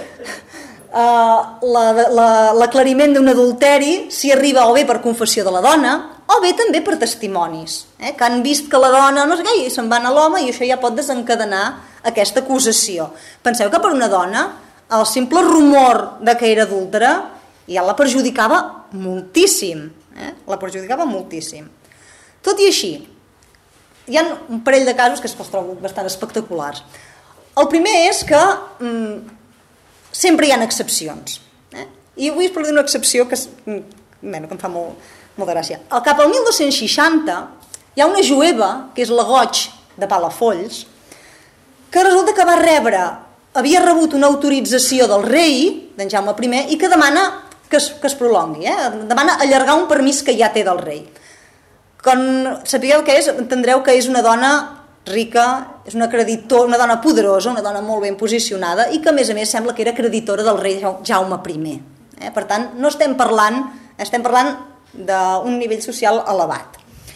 Uh, l'aclariment d'un adulteri s'hi arriba o bé per confessió de la dona o bé també per testimonis, eh? Que han vist que la dona no sé què i se'n van a l'home, i això ja pot desencadenar aquesta acusació. Penseu que per una dona el simple rumor de que era adúltera ja la perjudicava moltíssim, eh? La perjudicava moltíssim. Tot i així, hi ha un parell de casos que els trobo bastant espectaculars. El primer és que mm, sempre hi ha excepcions. Eh? I avui us parlo d'una excepció que, bueno, que em fa molt, molt de gràcia. Al cap al mil dos-cents seixanta hi ha una jueva, que és la Goig de Palafolls, que resulta que va rebre, havia rebut una autorització del rei, d'en Jaume primer, i que demana que es, que es prolongui, eh? Demana allargar un permís que ja té del rei. Quan sapigueu què és, entendreu que és una dona rica, és una creditor, una dona poderosa, una dona molt ben posicionada, i que a més a més sembla que era creditora del rei Jaume primer. Eh? Per tant, no estem parlant, estem parlant d'un nivell social elevat.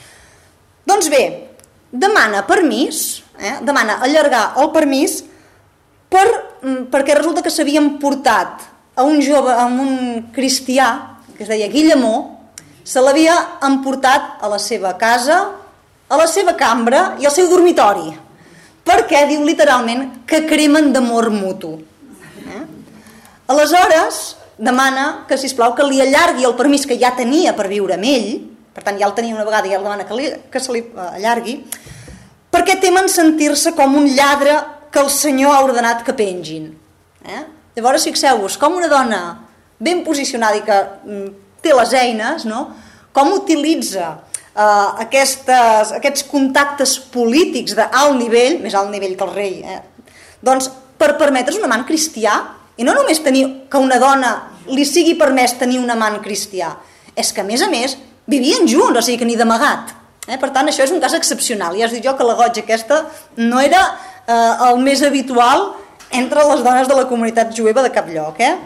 Doncs bé, demana permís, eh? demana allargar el permís per, perquè resulta que s'havien portat a un jove, a un cristià, que es deia Guillemó, se l'havia emportat a la seva casa, a la seva cambra i al seu dormitori, perquè diu literalment que cremen d'amor mutu. Eh? Aleshores demana que, sisplau, que li allargui el permís que ja tenia per viure amb ell, per tant ja el tenia una vegada i ja el demana que, li, que se li allargui, perquè temen sentir-se com un lladre que el Senyor ha ordenat que pengin. Eh? Llavors fixeu-vos com una dona ben posicionada i que mm, té les eines, no? Com utilitza Uh, aquestes, aquests contactes polítics d'alt nivell, més alt nivell que el rei, eh? doncs per permetre's un amant cristià, i no només tenir que una dona li sigui permès tenir un amant cristià, és que a més a més vivien junts, o sigui que ni d'amagat. Eh? Per tant, això és un cas excepcional. Ja us dic jo que la Goig aquesta no era eh, el més habitual entre les dones de la comunitat jueva de cap lloc. Eh?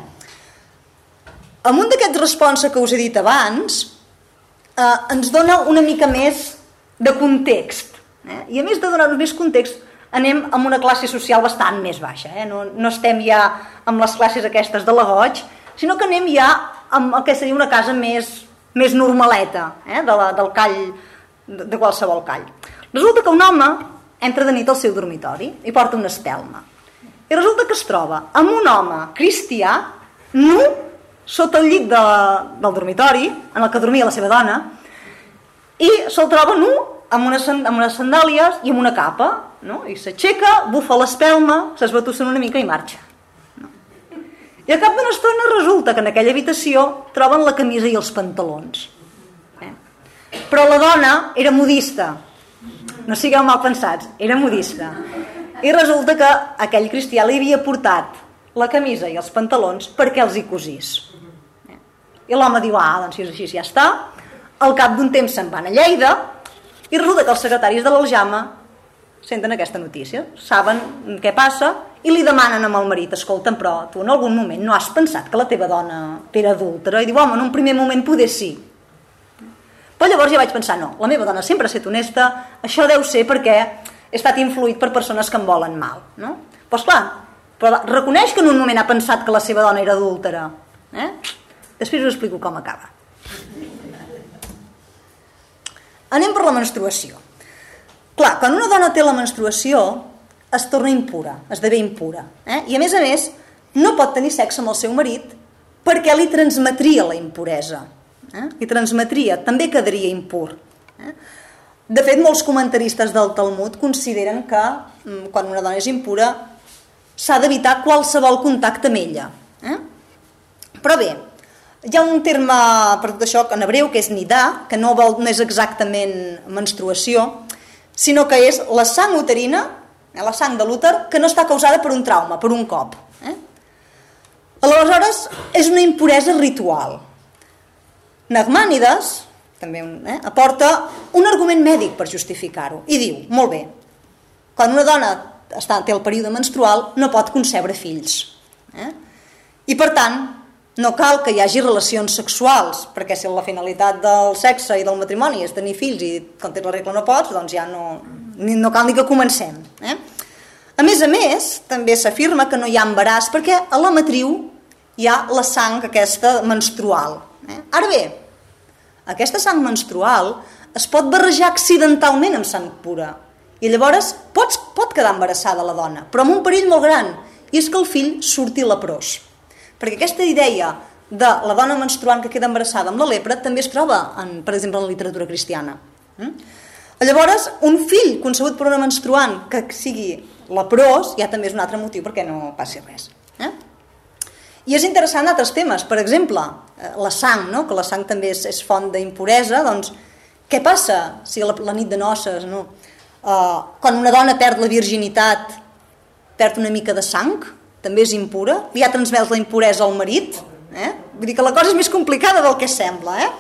Amunt d'aquest responsa que us he dit abans, eh, ens dona una mica més de context. Eh? I a més de donar-nos més context, anem amb una classe social bastant més baixa. Eh? No, no estem ja amb les classes aquestes de la Goig, sinó que anem ja amb el que seria una casa més, més normaleta, eh? de la, del call, de, de qualsevol call. Resulta que un home entra de nit al seu dormitori i porta una espelma. I resulta que es troba amb un home cristià nu sota el llit de, del dormitori en el que dormia la seva dona, i se'l troba nu amb unes, amb unes sandàlies i amb una capa, no? I s'aixeca, bufa l'espelma, s'esbatussa una mica i marxa. No? I al cap d'una estona resulta que en aquella habitació troben la camisa i els pantalons. Eh? Però la dona era modista, no sigueu mal pensats, era modista. I resulta que aquell cristià li havia portat la camisa i els pantalons perquè els hi cosís. I l'home diu, ah, doncs si és així ja està. Al cap d'un temps se'n van a Lleida i resulta que els secretaris de l'Aljama senten aquesta notícia, saben què passa i li demanen amb el marit, escolta'm, però tu en algun moment no has pensat que la teva dona era adúltera? I diu, home, en un primer moment poder sí. Però llavors ja vaig pensar, no, la meva dona sempre ha estat honesta, això deu ser perquè he estat influït per persones que em volen mal, no? Però esclar, però reconeix que en un moment ha pensat que la seva dona era adúltera. Eh? Després us explico com acaba. Anem per la menstruació. Clar, quan una dona té la menstruació es torna impura, esdevé impura. Eh? I a més a més no pot tenir sexe amb el seu marit perquè li transmetria la impuresa. eh? I transmetria, també quedaria impur. Eh? De fet, molts comentaristes del Talmud consideren que quan una dona és impura s'ha d'evitar qualsevol contacte amb ella. Eh? Però bé, hi ha un terme per tot això en hebreu que és nidà, que no, vol, no és exactament menstruació, sinó que és la sang uterina, eh, la sang de l'úter, que no està causada per un trauma, per un cop. Eh? Aleshores, és una impuresa ritual. Nachmanides també eh, aporta un argument mèdic per justificar-ho i diu, molt bé, quan una dona està, té el període menstrual no pot concebre fills. Eh? I per tant, no cal que hi hagi relacions sexuals, perquè si la finalitat del sexe i del matrimoni és tenir fills i quan tens la regla no pots, doncs ja no, no cal ni que comencem. Eh? A més a més, també s'afirma que no hi ha embaràs perquè a la matriu hi ha la sang aquesta menstrual. Eh? Ara bé, aquesta sang menstrual es pot barrejar accidentalment amb sang pura i llavors pots, pot quedar embarassada la dona, però amb un perill molt gran, i és que el fill surti leprós. Perquè aquesta idea de la dona menstruant que queda embarassada amb la lepra també es troba, en, per exemple, en la literatura cristiana. Llavors, un fill concebut per una menstruant que sigui leprós ja també és un altre motiu perquè no passi res. Eh? I és interessant altres temes, per exemple, la sang, no? Que la sang també és, és font d'impuresa, doncs què passa si la, la nit de noces, no? uh, quan una dona perd la virginitat, perd una mica de sang, també és impura, li ha transmès la impuresa al marit, eh? Vull dir que la cosa és més complicada del que sembla. Eh?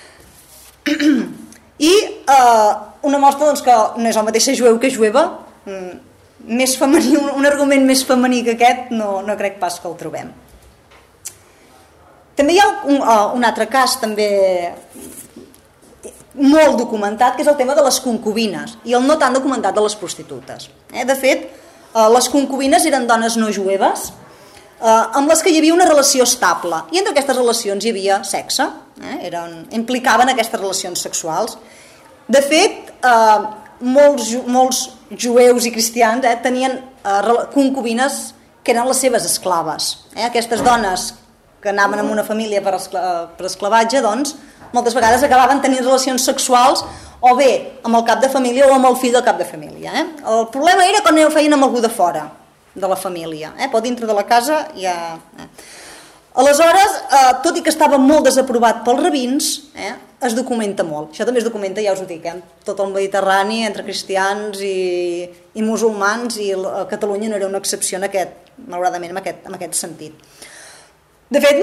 I uh, una mostra doncs, que no és el mateix ser jueu que jueva, més femení, un, un argument més femení que aquest no, no crec pas que el trobem. També hi ha un, uh, un altre cas també molt documentat, que és el tema de les concubines, i el no tan documentat de les prostitutes. Eh? De fet, uh, les concubines eren dones no jueves uh, amb les que hi havia una relació estable, i entre aquestes relacions hi havia sexe, eh? Eren, implicaven aquestes relacions sexuals. De fet, uh, molts, molts jueus i cristians eh, tenien uh, concubines que eren les seves esclaves. Eh? Aquestes dones que anaven amb una família per, escla, per esclavatge, doncs, moltes vegades acabaven tenint relacions sexuals o bé amb el cap de família o amb el fill del cap de família. Eh? El problema era quan ho feien amb algú de fora de la família, eh? Però dintre de la casa ja... Eh? Aleshores, eh, tot i que estava molt desaprovat pels rabins, eh, es documenta molt. Això també es documenta, ja us ho dic, eh? Tot el Mediterrani, entre cristians i, i musulmans, i a Catalunya no era una excepció en aquest, malauradament, en aquest, en aquest sentit. De fet,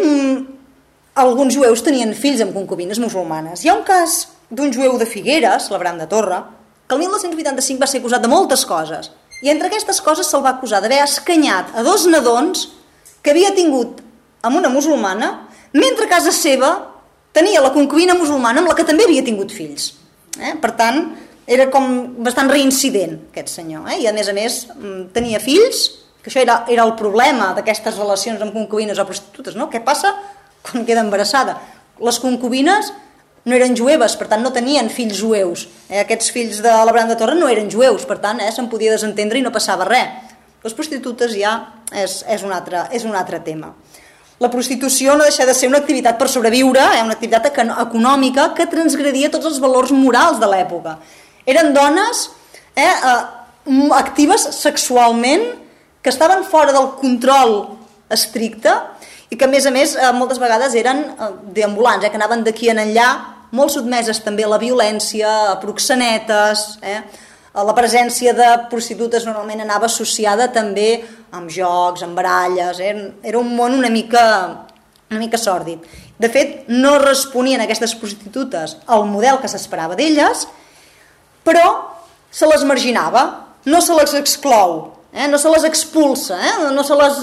alguns jueus tenien fills amb concubines musulmanes. Hi ha un cas d'un jueu de Figueres, l'Abraham de Torre, que el mil nou-cents vuitanta-cinc va ser acusat de moltes coses. I entre aquestes coses se'l va acusar d'haver escanyat a dos nadons que havia tingut amb una musulmana, mentre a casa seva tenia la concubina musulmana amb la que també havia tingut fills. Eh? Per tant, era com bastant reincident aquest senyor. Eh? I a més a més tenia fills, que això era, era el problema d'aquestes relacions amb concubines o prostitutes, no? Què passa quan queda embarassada? Les concubines no eren jueves, per tant no tenien fills jueus. Eh? Aquests fills de l'Abraham de Torre no eren jueus, per tant eh, se'n podia desentendre i no passava res. Les prostitutes ja és, és, un altre, és un altre tema. La prostitució no deixa de ser una activitat per sobreviure, eh? Una activitat econòmica que transgredia tots els valors morals de l'època. Eren dones eh, eh, actives sexualment, que estaven fora del control estricte i que a més a més moltes vegades eren deambulants, eh, que anaven d'aquí en enllà, molt sotmeses també a la violència, a proxenetes, eh? La presència de prostitutes normalment anava associada també amb jocs, amb baralles, eh? Era un món una mica, una mica sòrdid. De fet, no responien aquestes prostitutes al model que s'esperava d'elles, però se les marginava, no se les exclou, eh? No se les expulsa, eh? No se les,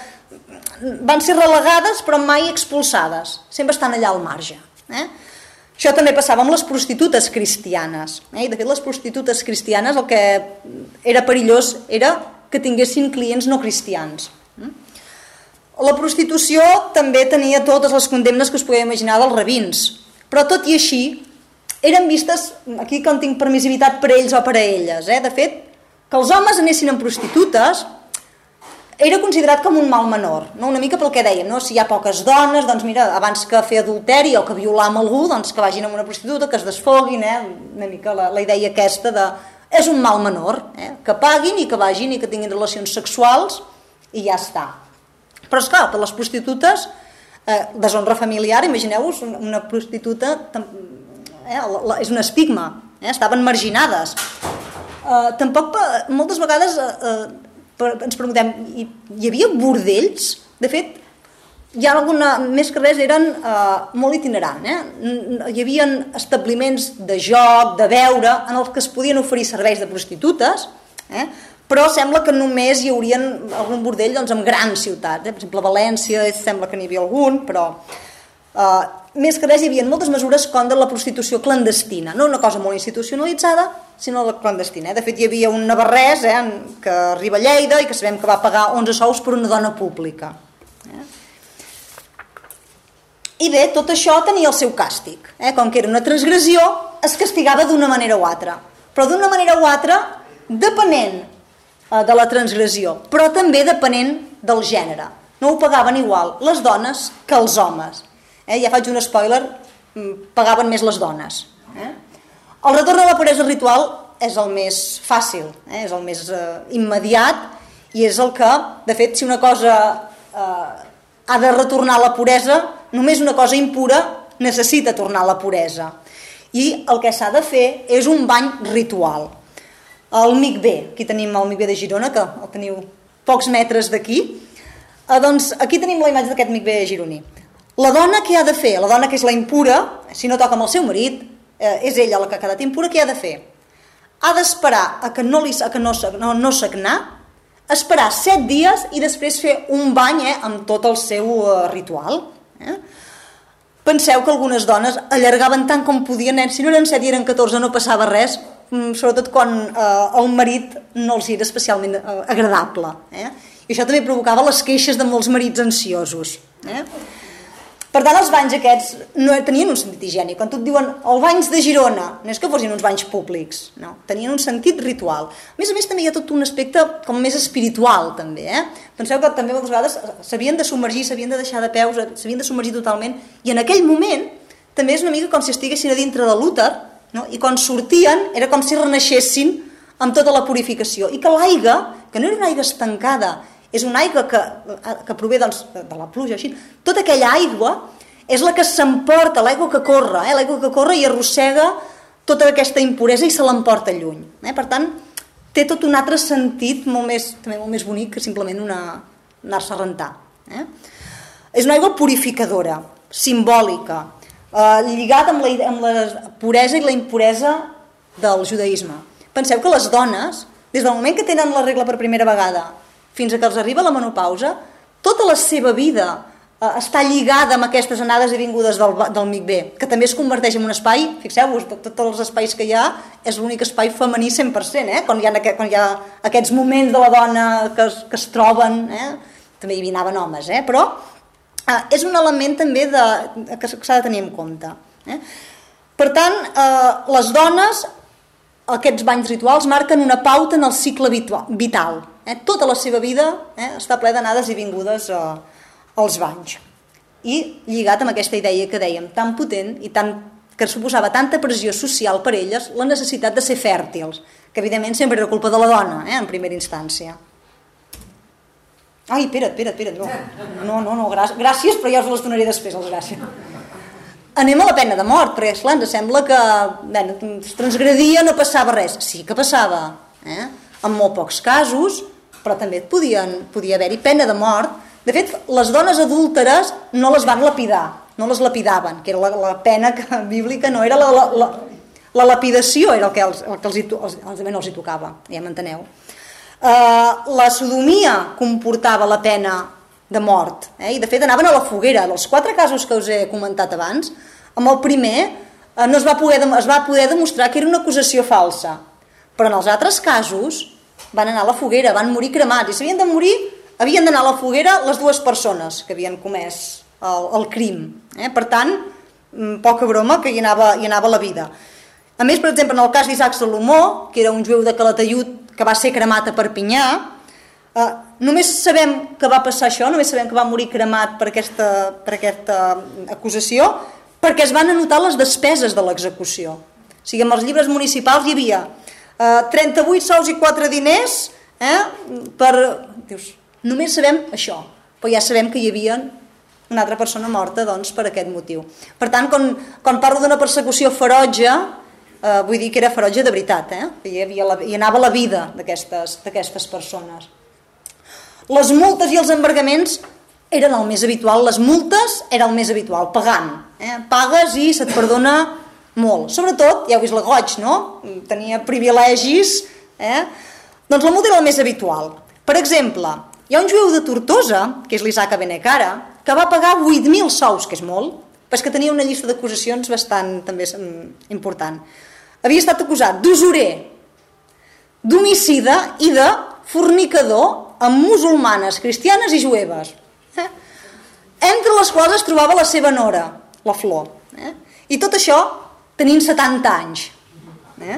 eh... van ser relegades però mai expulsades, sempre estan allà al marge. Eh? Això també passava amb les prostitutes cristianes. Eh? I de fet les prostitutes cristianes el que era perillós era que tinguessin clients no cristians. Eh? La prostitució també tenia totes les condemnes que us podeu imaginar dels rabins, però tot i així eren vistes, aquí que en tinc permissivitat per ells o per a elles, eh? De fet, que els homes anessin amb prostitutes era considerat com un mal menor, no? Una mica pel que dèiem, no? Si hi ha poques dones, doncs mira, abans que fer adulteri o que violar amb algú, doncs que vagin amb una prostituta, que es desfoguin, eh? Una mica la, la idea aquesta de... És un mal menor, eh? Que paguin i que vagin i que tinguin relacions sexuals i ja està. Però esclar, per les prostitutes, eh, deshonra familiar, imagineu-vos, una prostituta eh, la, la, és un estigma, eh? Estaven marginades. Eh, tampoc, moltes vegades... Eh, ens preguntem, hi, hi havia bordells? De fet, hi ha alguna, més que res eren eh, molt itinerant, eh? Hi havia establiments de joc, de beure, en els que es podien oferir serveis de prostitutes, eh? Però sembla que només hi haurien algun bordell doncs, en grans ciutats, eh? Per exemple a València sembla que n'hi havia algun, però eh, més que res hi havia moltes mesures contra la prostitució clandestina, no una cosa molt institucionalitzada, sinó la clandestina. De fet, hi havia un navarrès eh, que arriba a Lleida i que sabem que va pagar onze sous per una dona pública. Eh? I bé, tot això tenia el seu càstig. Eh? Com que era una transgressió, es castigava d'una manera o altra. Però d'una manera o altra, depenent eh, de la transgressió, però també depenent del gènere. No ho pagaven igual les dones que els homes. Eh? Ja faig un spoiler, pagaven més les dones. Eh? El retorn a la puresa ritual és el més fàcil, eh? És el més eh, immediat i és el que, de fet, si una cosa eh, ha de retornar a la puresa, només una cosa impura necessita tornar a la puresa. I el que s'ha de fer és un bany ritual. El Micvé, aquí tenim el Micvé de Girona, que el teniu pocs metres d'aquí, eh, doncs aquí tenim la imatge d'aquest Micvé gironí. La dona què ha de fer? La dona que és la impura, si no toca amb el seu marit, eh, és ella la que ha quedat impura, què ha de fer? Ha d'esperar a que no, li, a que no, no, no sagnar, esperar set dies i després fer un bany eh, amb tot el seu eh, ritual. Eh? Penseu que algunes dones allargaven tant com podien, eh? Si no eren set i eren catorze no passava res, sobretot quan eh, el marit no els era especialment eh, agradable. Eh? I això també provocava les queixes de molts marits ansiosos. Eh? Per tant, els banys aquests no tenien un sentit higiènic. Quan tot diuen els banys de Girona, no és que fossin uns banys públics, no, tenien un sentit ritual. A més a més, també hi ha tot un aspecte com més espiritual, també. Eh? Penseu que també moltes vegades s'havien de submergir, s'havien de deixar de peus, s'havien de submergir totalment, i en aquell moment també és una mica com si estiguessin a dintre de l'úter, no? I quan sortien era com si renaixessin amb tota la purificació. I que l'aigua, que no era una aigua estancada, és una aigua que, que prové doncs, de la pluja, així. Tota aquella aigua és la que s'emporta, l'aigua que corre, eh? L'aigua que corre i arrossega tota aquesta impuresa i se l'emporta lluny. Eh? Per tant, té tot un altre sentit molt més, també molt més bonic que simplement una, anar-se a rentar. Eh? És una aigua purificadora, simbòlica, eh, lligada amb la, amb la puresa i la impuresa del judaïsme. Penseu que les dones, des del moment que tenen la regla per primera vegada fins a que els arriba la menopausa, tota la seva vida eh, està lligada amb aquestes anades i vingudes del, del Micvé, que també es converteix en un espai, fixeu-vos, tots els espais que hi ha, és l'únic espai femení cent per cent, eh? quan, hi ha, quan hi ha aquests moments de la dona que es, que es troben, eh? També hi anaven homes, eh? Però eh, és un element també de, que s'ha de tenir en compte. Eh? Per tant, eh, les dones, aquests banys rituals marquen una pauta en el cicle vital. Eh? Tota la seva vida eh, està ple d'anades i vingudes eh, als banys. I lligat amb aquesta idea que dèiem, tan potent i tan, que suposava tanta pressió social per elles, la necessitat de ser fèrtils, que evidentment sempre era culpa de la dona, eh, en primera instància. Ai, espera't, espera't, espera't, no, no, no, no gràcies, però ja us les donaré després, les gràcies. Anem a la pena de mort, perquè esclar, ens sembla que bueno, es transgredia, no passava res. Sí que passava, eh? En molt pocs casos, però també podien, podia haver-hi pena de mort. De fet, les dones adúlteres no les van lapidar, no les lapidaven, que era la, la pena que, bíblica, no era la, la, la, la lapidació, era el que els, el que els, hi, els, els, no els hi tocava, ja m'enteneu. Uh, la sodomia comportava la pena de mort, eh? I de fet anaven a la foguera. Dels quatre casos que us he comentat abans, amb el primer eh, no es va, poder, es va poder demostrar que era una acusació falsa, però en els altres casos van anar a la foguera, van morir cremats, i s'havien de morir, havien d'anar a la foguera les dues persones que havien comès el, el crim, eh? Per tant, poca broma que hi anava, hi anava la vida. A més, per exemple, en el cas d'Isaac Salomó, que era un jueu de Calatayud que va ser cremat a Perpinyà, eh, només sabem que va passar això, només sabem que va morir cremat per aquesta, per aquesta acusació, perquè es van anotar les despeses de l'execució. O sigui, en els llibres municipals hi havia eh, trenta-vuit sous i quatre diners, eh, per... Dius, només sabem això, però ja sabem que hi havia una altra persona morta, doncs, per aquest motiu. Per tant, quan, quan parlo d'una persecució ferotge, eh, vull dir que era ferotge de veritat, eh? Hi, havia la, hi anava la vida d'aquestes d'aquestes persones. Les multes i els embargaments eren el més habitual, les multes era el més habitual, pagant. Eh? Pagues i se't perdona molt. Sobretot, ja heu vist la Goig, no? Tenia privilegis. Eh? Doncs la multa era el més habitual. Per exemple, hi ha un jueu de Tortosa, que és l'Isaac Abenecara, que va pagar vuit mil sous, que és molt, però és que tenia una llista d'acusacions bastant també important. Havia estat acusat d'usurer, d'homicida i de fornicador amb musulmanes, cristianes i jueves, eh? Entre les quals es trobava la seva nora, la Flor. Eh? I tot això tenint setanta anys. Eh?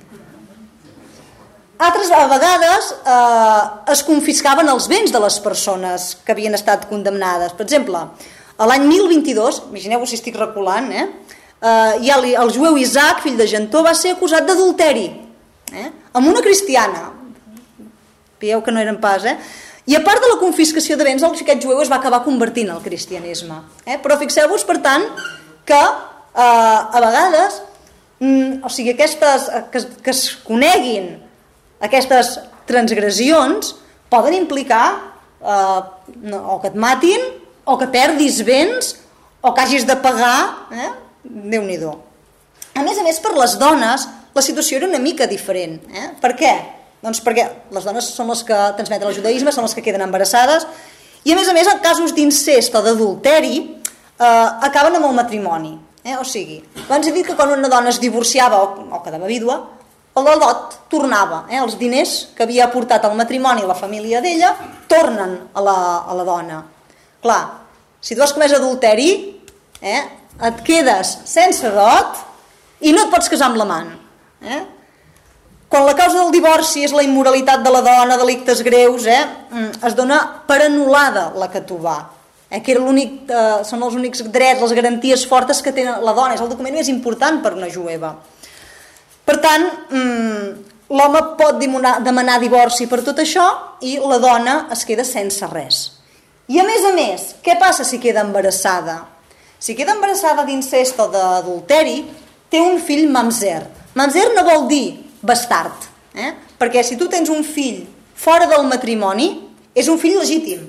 Altres a vegades eh, es confiscaven els béns de les persones que havien estat condemnades. Per exemple, a l'any mil vint-i-dos, imagineu-vos si estic reculant, eh? Eh, ja el, el jueu Isaac, fill de Gentó, va ser acusat d'adulteri, eh? Amb una cristiana. Veieu que no eren pas, eh? I a part de la confiscació de béns, aquest jueu es va acabar convertint al cristianisme. Eh? Però fixeu-vos, per tant, que eh, a vegades, mm, o sigui, aquestes, que, que es coneguin aquestes transgressions poden implicar eh, o que et matin, o que perdis béns, o que hagis de pagar, eh? Déu-n'hi-do. A més a més, per les dones, la situació era una mica diferent. Eh? Per què? Doncs perquè les dones són les que transmeten el judaïsme, són les que queden embarassades, i a més a més, en casos d'incest o d'adulteri, eh, acaben amb el matrimoni. Eh? O sigui, abans he dit que quan una dona es divorciava o, o quedava vídua, el dot tornava. Eh? Els diners que havia aportat al matrimoni la família d'ella tornen a la, a la dona. Clar, si tu has comès adulteri, eh, et quedes sense dot i no et pots casar amb l'amant. Eh? Quan la causa del divorci és la immoralitat de la dona, delictes greus, eh, es dona per anul·lada la ketubà, eh, que era l'únic, eh, són els únics drets, les garanties fortes que té la dona, és el document més important per una jueva. Per tant, l'home pot demanar divorci per tot això i la dona es queda sense res. I a més a més, què passa si queda embarassada? Si queda embarassada d'incest o d'adulteri, té un fill mamzer. Mamzer no vol dir bastard, eh? Perquè si tu tens un fill fora del matrimoni, és un fill legítim.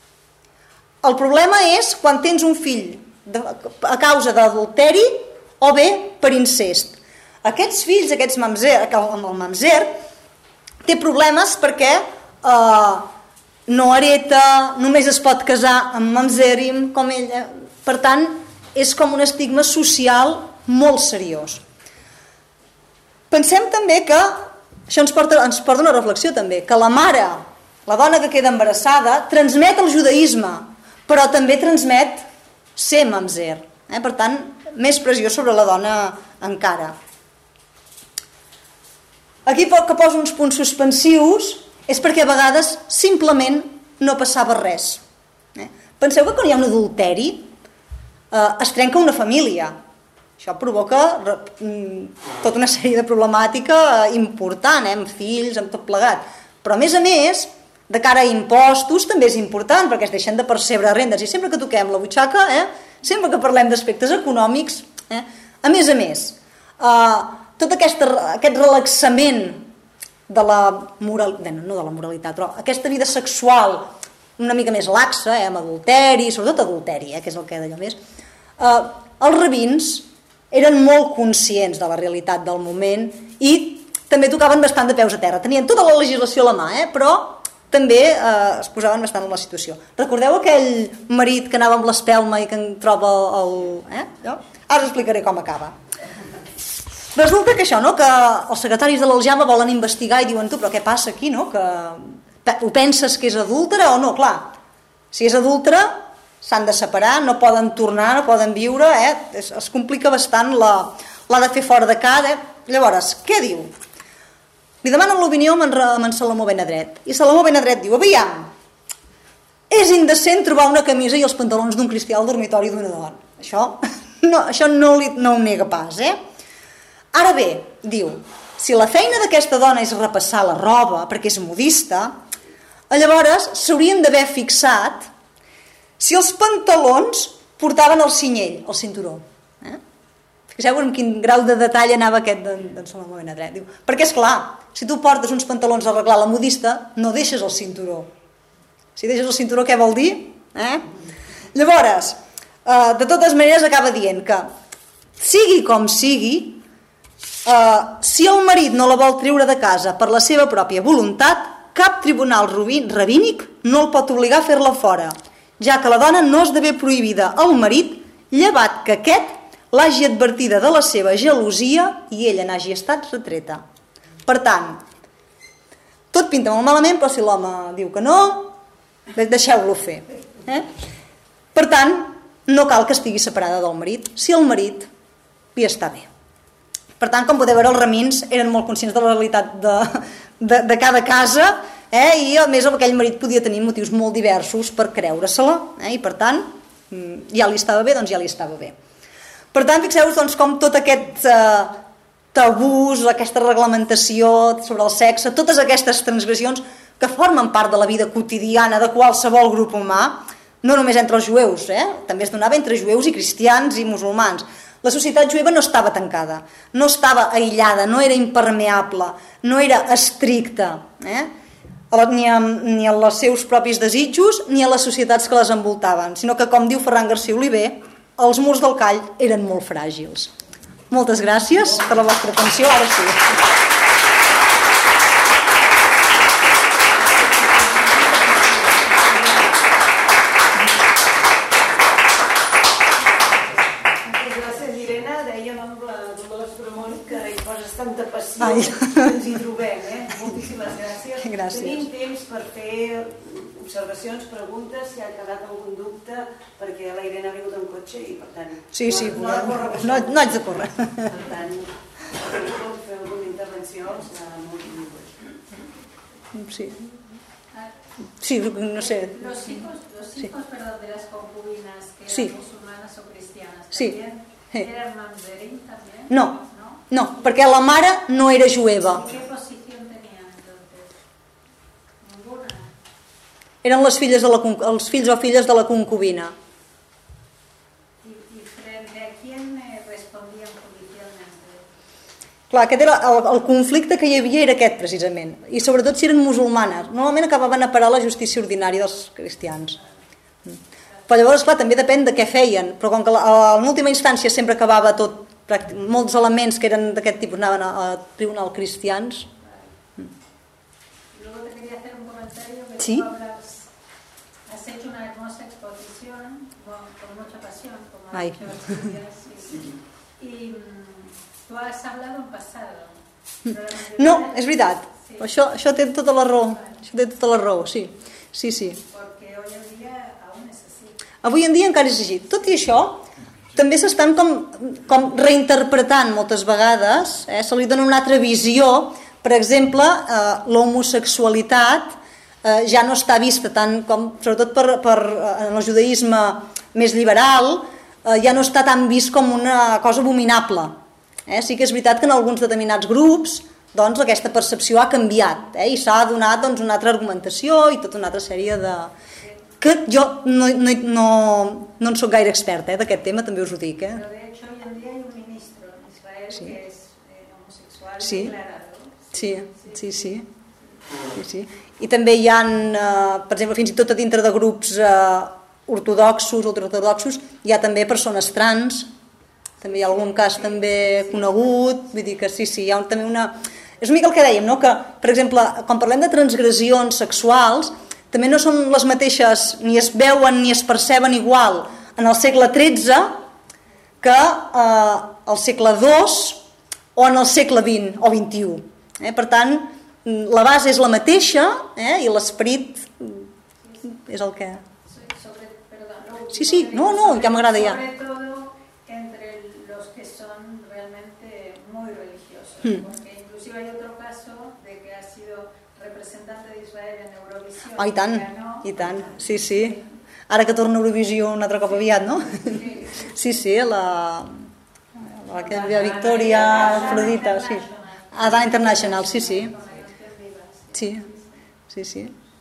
El problema és quan tens un fill de, a causa d'adulteri o bé per incest. Aquests fills, aquests mamzer, amb el mamzer, té problemes perquè eh, no hereta, només es pot casar amb mamzerim com ella. Per tant, és com un estigma social molt seriós. Pensem també que, això ens porta, ens porta una reflexió també, que la mare, la dona que queda embarassada, transmet el judaïsme, però també transmet ser mamzer. Eh? Per tant, més pressió sobre la dona encara. Aquí que poso uns punts suspensius és perquè a vegades simplement no passava res. Eh? Penseu que quan hi ha un adulteri eh, es trenca una família. Això provoca tota una sèrie de problemàtica important, eh? Amb fills, amb tot plegat. Però a més a més, de cara a impostos també és important perquè es deixen de percebre rendes i sempre que toquem la butxaca, eh? Sempre que parlem d'aspectes econòmics, eh? A més a més, eh, tot aquest, aquest relaxament de la moral, no de la moralitat, però aquesta vida sexual una mica més laxa, eh, amb adulteri, sobretot adulteri, eh, que és el que d'allò més, eh, els rabins eren molt conscients de la realitat del moment i també tocaven bastant de peus a terra. Tenien tota la legislació a la mà, eh, però també eh, es posaven bastant en la situació. Recordeu aquell marit que anava amb l'espelma i que en troba el... Eh? Jo? Ara us explicaré com acaba. Resulta que això, no? Que els secretaris de l'Aljama volen investigar i diuen tu, però què passa aquí, no? Que ho penses que és adúltera o no? Clar, si és adúltera s'han de separar, no poden tornar, no poden viure, eh? es, es complica bastant, l'ha de fer fora de casa. Eh? Llavors, què diu? Li demanen l'opinió amb en, amb en Salomó Ben Adret i Salomó Ben Adret diu, aviam, és indecent trobar una camisa i els pantalons d'un cristià al dormitori d'una dona. Això no, això no, li, no ho nega pas, eh? Ara bé, diu, si la feina d'aquesta dona és repassar la roba perquè és modista, llavors s'haurien d'haver fixat si els pantalons portaven el cinyell, el cinturó. Eh? Fixeu-vos en quin grau de detall anava aquest d'en Salomó ben Adret. Diu, perquè és clar, si tu portes uns pantalons a arreglar la modista, no deixes el cinturó. Si deixes el cinturó, què vol dir? Eh? Llavors, eh, de totes maneres acaba dient que sigui com sigui, eh, si el marit no la vol treure de casa per la seva pròpia voluntat, cap tribunal rabínic no el pot obligar a fer-la fora, ja que la dona no esdevé prohibida al marit, llevat que aquest l'hagi advertida de la seva gelosia i ella n'hagi estat retreta. Per tant, tot pinta molt malament, però si l'home diu que no, deixeu-lo fer. Eh? Per tant, no cal que estigui separada del marit, si el marit li està bé. Per tant, com podeu veure, els ramins eren molt conscients de la realitat de, de, de cada casa, eh? I a més aquell marit podia tenir motius molt diversos per creure-se-la, eh? I per tant, ja li estava bé, doncs ja li estava bé. Per tant, fixeu-vos doncs, com tot aquest eh, tabús, aquesta reglamentació sobre el sexe, totes aquestes transgressions que formen part de la vida quotidiana de qualsevol grup humà, no només entre els jueus, eh? També es donava entre jueus i cristians i musulmans. La societat jueva no estava tancada, no estava aïllada, no era impermeable, no era estricta, eh? ni, a, ni a els seus propis desitjos ni a les societats que les envoltaven, sinó que, com diu Ferran García Oliver, els murs del call eren molt fràgils. Moltes gràcies per la vostra atenció, ara sí. Tanta passió que ens hi trobem, eh? Moltíssimes gràcies. Gràcies. Tenim temps per fer observacions, preguntes, si ha quedat algun dubte, perquè la Irene ha vingut en cotxe i per tant... Sí, sí, no, no, no, no haig de córrer. Per tant, si vol fer alguna intervenció, serà molt millor. Sí. Sí, no sé. Los hijos, los hijos, sí. Perdón, de las concubinas que sí. eran musulmanas o cristianas, sí. ¿también eran mamzerín también? No. No, perquè la mare no era jueva. ¿Qué posición tenían entonces? Ninguna. Eren les filles de la, els fills o filles de la concubina. ¿Y, y frente a quién respondían judicialmente? Clar, aquest era el, el conflicte que hi havia era aquest precisament, i sobretot si eren musulmanes. Normalment acabaven a parar la justícia ordinària dels cristians. Però llavors, clar, també depèn de què feien, però com que en última instància sempre acabava tot, molts elements que eren d'aquest tipus anaven a, a tribunal cristians. Luego te quería hacer un comentario que ¿Sí? tú hablas, has hecho una hermosa exposición con, con mucha pasión, como has dicho estos días, sí. Y mm, tú has hablado en pasado. No, és veritat. Sí. Això, això té tota la raó. Això té tota la raó, sí. Sí, sí. Porque hoy en día aún es así. Avui en dia encara és així. Tot i això, també s'estan com, com reinterpretant moltes vegades, eh? Se li dona una altra visió. Per exemple, eh, l'homosexualitat eh, ja no està vista tant com, sobretot per, per, en el judaïsme més liberal, eh, ja no està tan vist com una cosa abominable. Eh? Sí que és veritat que en alguns determinats grups doncs, aquesta percepció ha canviat, eh? I s'ha donat doncs, una altra argumentació i tota una altra sèrie de... que jo no, no, no, no en soc gaire experta, eh, d'aquest tema, també us ho dic. Eh? Pero de hecho hoy en día hay un ministro en Israel sí. que es eh, homosexual sí. declarado. Sí, sí, sí. sí, sí. I també hi ha, eh, per exemple, fins i tot a dintre de grups eh, ortodoxos, ultraortodoxos, hi ha també persones trans, també hi ha algun cas també conegut, vull dir que sí, sí, hi ha també una... És una mica el que dèiem, no? Que, per exemple, quan parlem de transgressions sexuals, també no són les mateixes, ni es veuen ni es perceben igual en el segle tretze que eh, al segle dos o en el segle vint o vint-i-u. Eh? Per tant, la base és la mateixa, eh? I l'esperit és el que... Sí, sí, no, no, ja m'agrada ja. Sobre todo entre los que son realmente muy religiosos, hmm. porque inclusive hay otro caso de que ha sido representante de Israel en Eurovisión. Ah, i tant, I tant, sí, sí. Ara que torna a Eurovisió un altre cop aviat, no? Sí, sí, la... la que havia Victòria, Afrodita, sí. Adana International, sí, sí. Sí, sí, sí.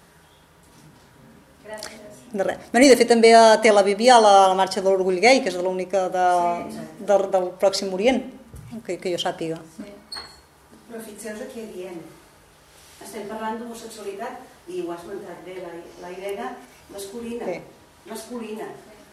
De res. Bueno, i de fet també a Tel Aviv hi ha la, la marxa de l'orgull gai, que és l'única de, de, del Pròxim Orient, que, que jo sàpiga. Però fixeu-vos què diem. Estem parlant d'homosexualitat, i ho ha esmentat bé la, la Irene, masculina. Sí. Masculina.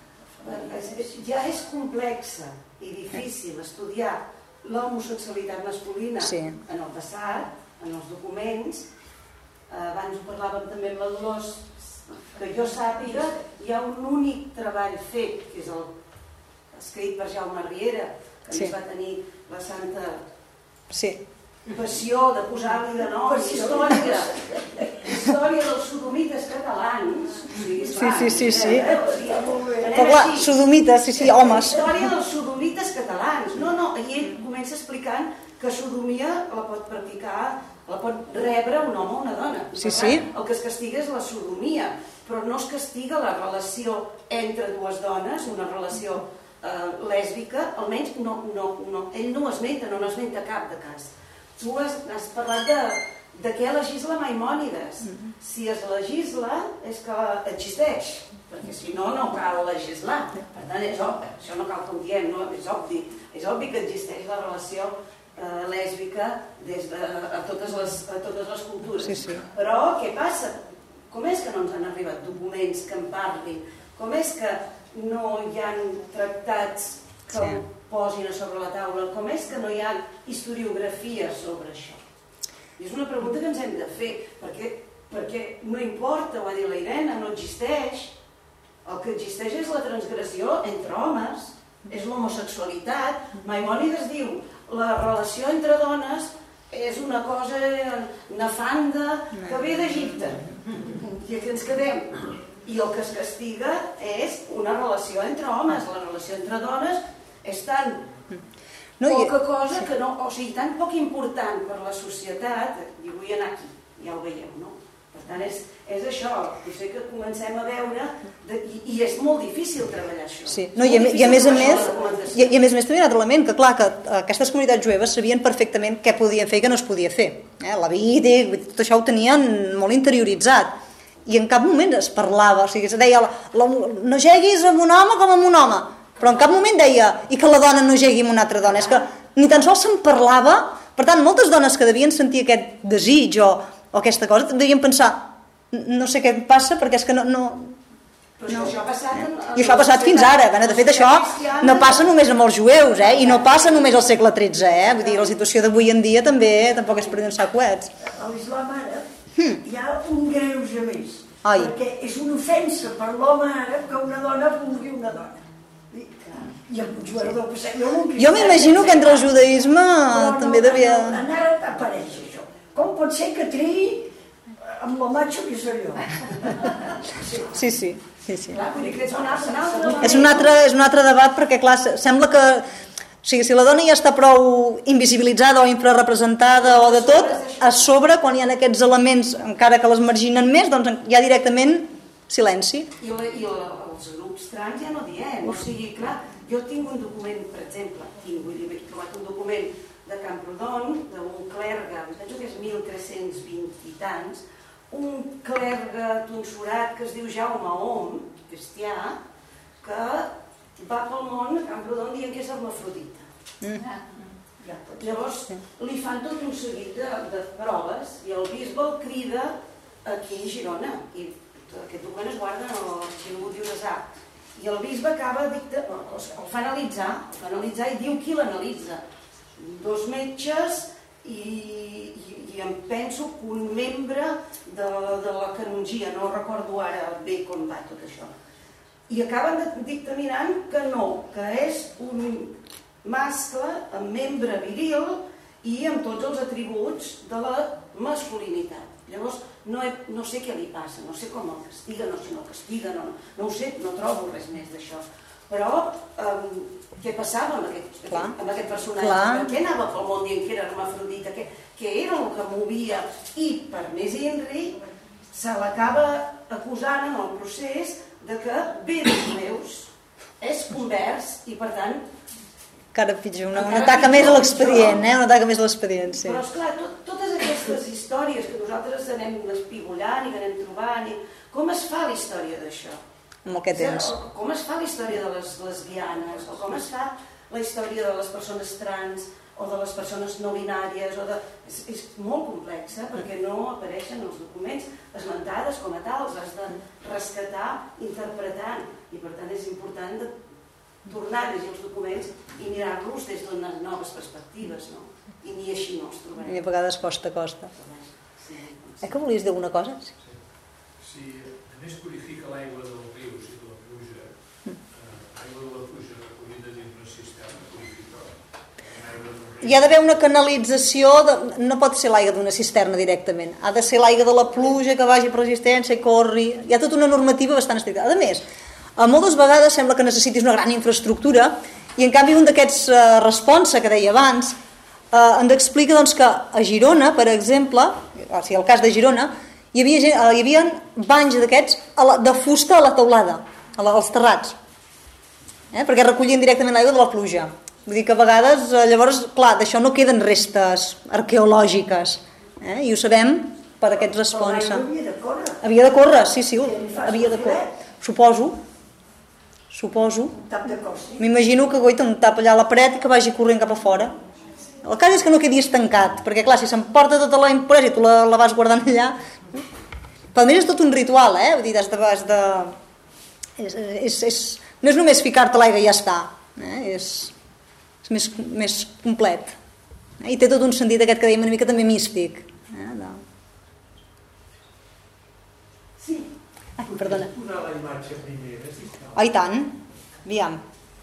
Ja és complexa i difícil estudiar l'homosexualitat masculina sí. En el passat, en els documents. Abans ho parlàvem també amb la Dolors, que jo sàpiga, hi ha un únic treball fet, que és el escrit per Jaume Riera, que sí. Més va tenir la santa sí. Passió de posar-li de nom història, història dels sodomites catalans. Sí, sí, sí, sí. Però clar, sodomites, sí, sí, homes. Història dels sodomites catalans. No, no, i ell comença explicant que sodomia la pot practicar, la pot rebre un home o una dona. Sí, sí. El que es castiga és la sodomia, però no es castiga la relació entre dues dones, una relació eh, lèsbica, almenys no, no, no, ell no ho esmenta, no n'esmenta cap de cas. Tu has, has parlat de, de què legisla Maimònides. Si es legisla és que existeix, perquè si no, no cal legislar. Per tant, és obvi, això no cal que ho diem, no? És obvi, és obvi que existeix la relació eh, lèsbica des de, a, totes les, a totes les cultures. Sí, sí. Però què passa? Com és que no ens han arribat documents que en parlin? Com és que no hi ha tractats que sí. Posin a sobre la taula? Com és que no hi ha historiografia sobre això? I és una pregunta que ens hem de fer, perquè, perquè no importa, ho ha dit la Irene, no existeix. El que existeix és la transgressió entre homes, és l'homosexualitat. Maimònides diu, la relació entre dones és una cosa nefanda que ve d'Egipte. I aquí ens quedem. I el que es castiga és una relació entre homes. La relació entre dones és tan no, poca cosa que no, o sigui, tan poc important per la societat, i vull anar aquí, ja ho veieu, no? Per tant, és, és això, potser que comencem a veure, de, i, i és molt difícil treballar això. Sí. No, i, a, i, a més a més, i, i a més a més també hi ha un altre element, que clar, que aquestes comunitats jueves sabien perfectament què podien fer i què no es podia fer. Eh? La vida, tot això ho tenien molt interioritzat. I en cap moment es parlava, o sigui, es deia, la, la, no jeguis amb un home com amb un home, però en cap moment deia i que la dona no jegui amb una altra dona. És que ni tan sols se'n parlava. Per tant, moltes dones que devien sentir aquest desig o, o aquesta cosa devien pensar, no sé què passa perquè és que no... no... Però no. Això ha passat en, en I això ha passat fins ara. Bueno, de fet, això no passa només amb els jueus, eh? I no passa només al segle tretze. Eh? Vull dir, la situació d'avui en dia també tampoc és per llançar coets. A l'islam ara hmm. hi ha un greuge més. Ai. Perquè és una ofensa per l'home àrab que una dona vulgui una dona. I el jugador passat, jo jo m'imagino que entre el judaïsme no, també no, devia... En àrab apareix això. Com pot ser que triï amb la macho que és allò? Sí, sí. sí, sí. Clar, vull dir que és un altre... És un altre, és un altre debat perquè, clar, sembla que... O sigui, si la dona ja està prou invisibilitzada o infrarrepresentada o de tot, a sobre, quan hi ha aquests elements, encara que les marginen més, doncs hi ha directament silenci. I, la, i la, els grups trans ja no diem. O sigui, clar, jo tinc un document, per exemple, tinc, vull dir, he trobat un document de Camprodon, d'un clergue, em penso que és mil tres-cents vint i tants, un clergue tonsurat que es diu Jaume Om, cristià, que va pel món a Camprodon dient que és hermafrodita. Mm. Llavors li fan tot un seguit de, de proves i el bisbe el crida aquí a Girona i aquest document es guarda en l'arxiu diocesà. I el bisbe acaba dicta, el fa analitzar, el fa analitzar i diu qui l'analitza. Dos metges i, i, i em penso que un membre de, de la canongia, no recordo ara bé com va tot això. I acaben dictaminant que no, que és un mascle amb membre viril i amb tots els atributs de la masculinitat. Llavors, no, he, no sé què li passa, no sé com el castiga, no sé si no el castiga, no, no ho sé, no trobo res més d'això. Però, um, què passava amb aquest, aquest, amb aquest personatge? Clar. Per què anava pel món dient que era hermafrodita? Què, què era el que movia? I, per més Henry, se l'acaba acusant en el procés de que ve dels jueus, és convers i per tant... Encara pitjor, una, una taca més a l'expedient, eh? Una taca més a l'expedient, sí. Però esclar, tot, totes aquestes històries que nosaltres anem espigollant i que anem trobant, i com es fa la història d'això? Amb el que tens. O com es fa la història de les lesbianes, o com es fa la història de les persones trans, o de les persones no binàries, o de... és, és molt complexa perquè no apareixen els documents esmentades com a tals, has de rescatar interpretant, i per tant és important de tornar a llegir els documents i mirar-los des d'unes noves perspectives, no? I ni així no els trobarem. I a vegades costa, costa. Sí, Eh que volies dir alguna cosa? Sí. Si a més purifica l'aigua dels rius i de la pluja, eh, l'aigua de la pluja recollida dins una cisterna purifica l'aigua del riu. Hi ha d'haver una canalització, de... no pot ser l'aigua d'una cisterna directament, ha de ser l'aigua de la pluja que vagi per resistència i corri, hi ha tota una normativa bastant estricta. A més, a moltes vegades sembla que necessitis una gran infraestructura i en canvi un d'aquests eh, responsa que deia abans eh, ens explica doncs, que a Girona, per exemple, o sigui, el cas de Girona, hi havia, gent, hi havia banys d'aquests de fusta a la teulada, a la, als terrats, eh, perquè recollien directament l'aigua de la pluja. Vull dir que a vegades, eh, llavors, clar, d'això no queden restes arqueològiques, eh, i ho sabem per aquests responsa. Però l'aigua havia de córrer. Havia de córrer, sí, sí, havia de córrer. Suposo. Suposo. Tap de cos, sí. M'imagino que goita un tap allà a la paret i que vagi corrent cap a fora. El cas és que no quedi estancat, perquè clar, si s'emporta tota la impuresa i tu la, la vas guardant allà... Però a més és tot un ritual, eh? Vull dir, has de... Has de... És, és, és... No és només ficar-te l'aigua i ja està. Eh? És, és més, més complet. Eh? I té tot un sentit aquest que dèiem una mica també místic. Eh? De... Sí. Ai, perdona. Posar la imatge primera, sisplau. Oh, i tant. Aviam.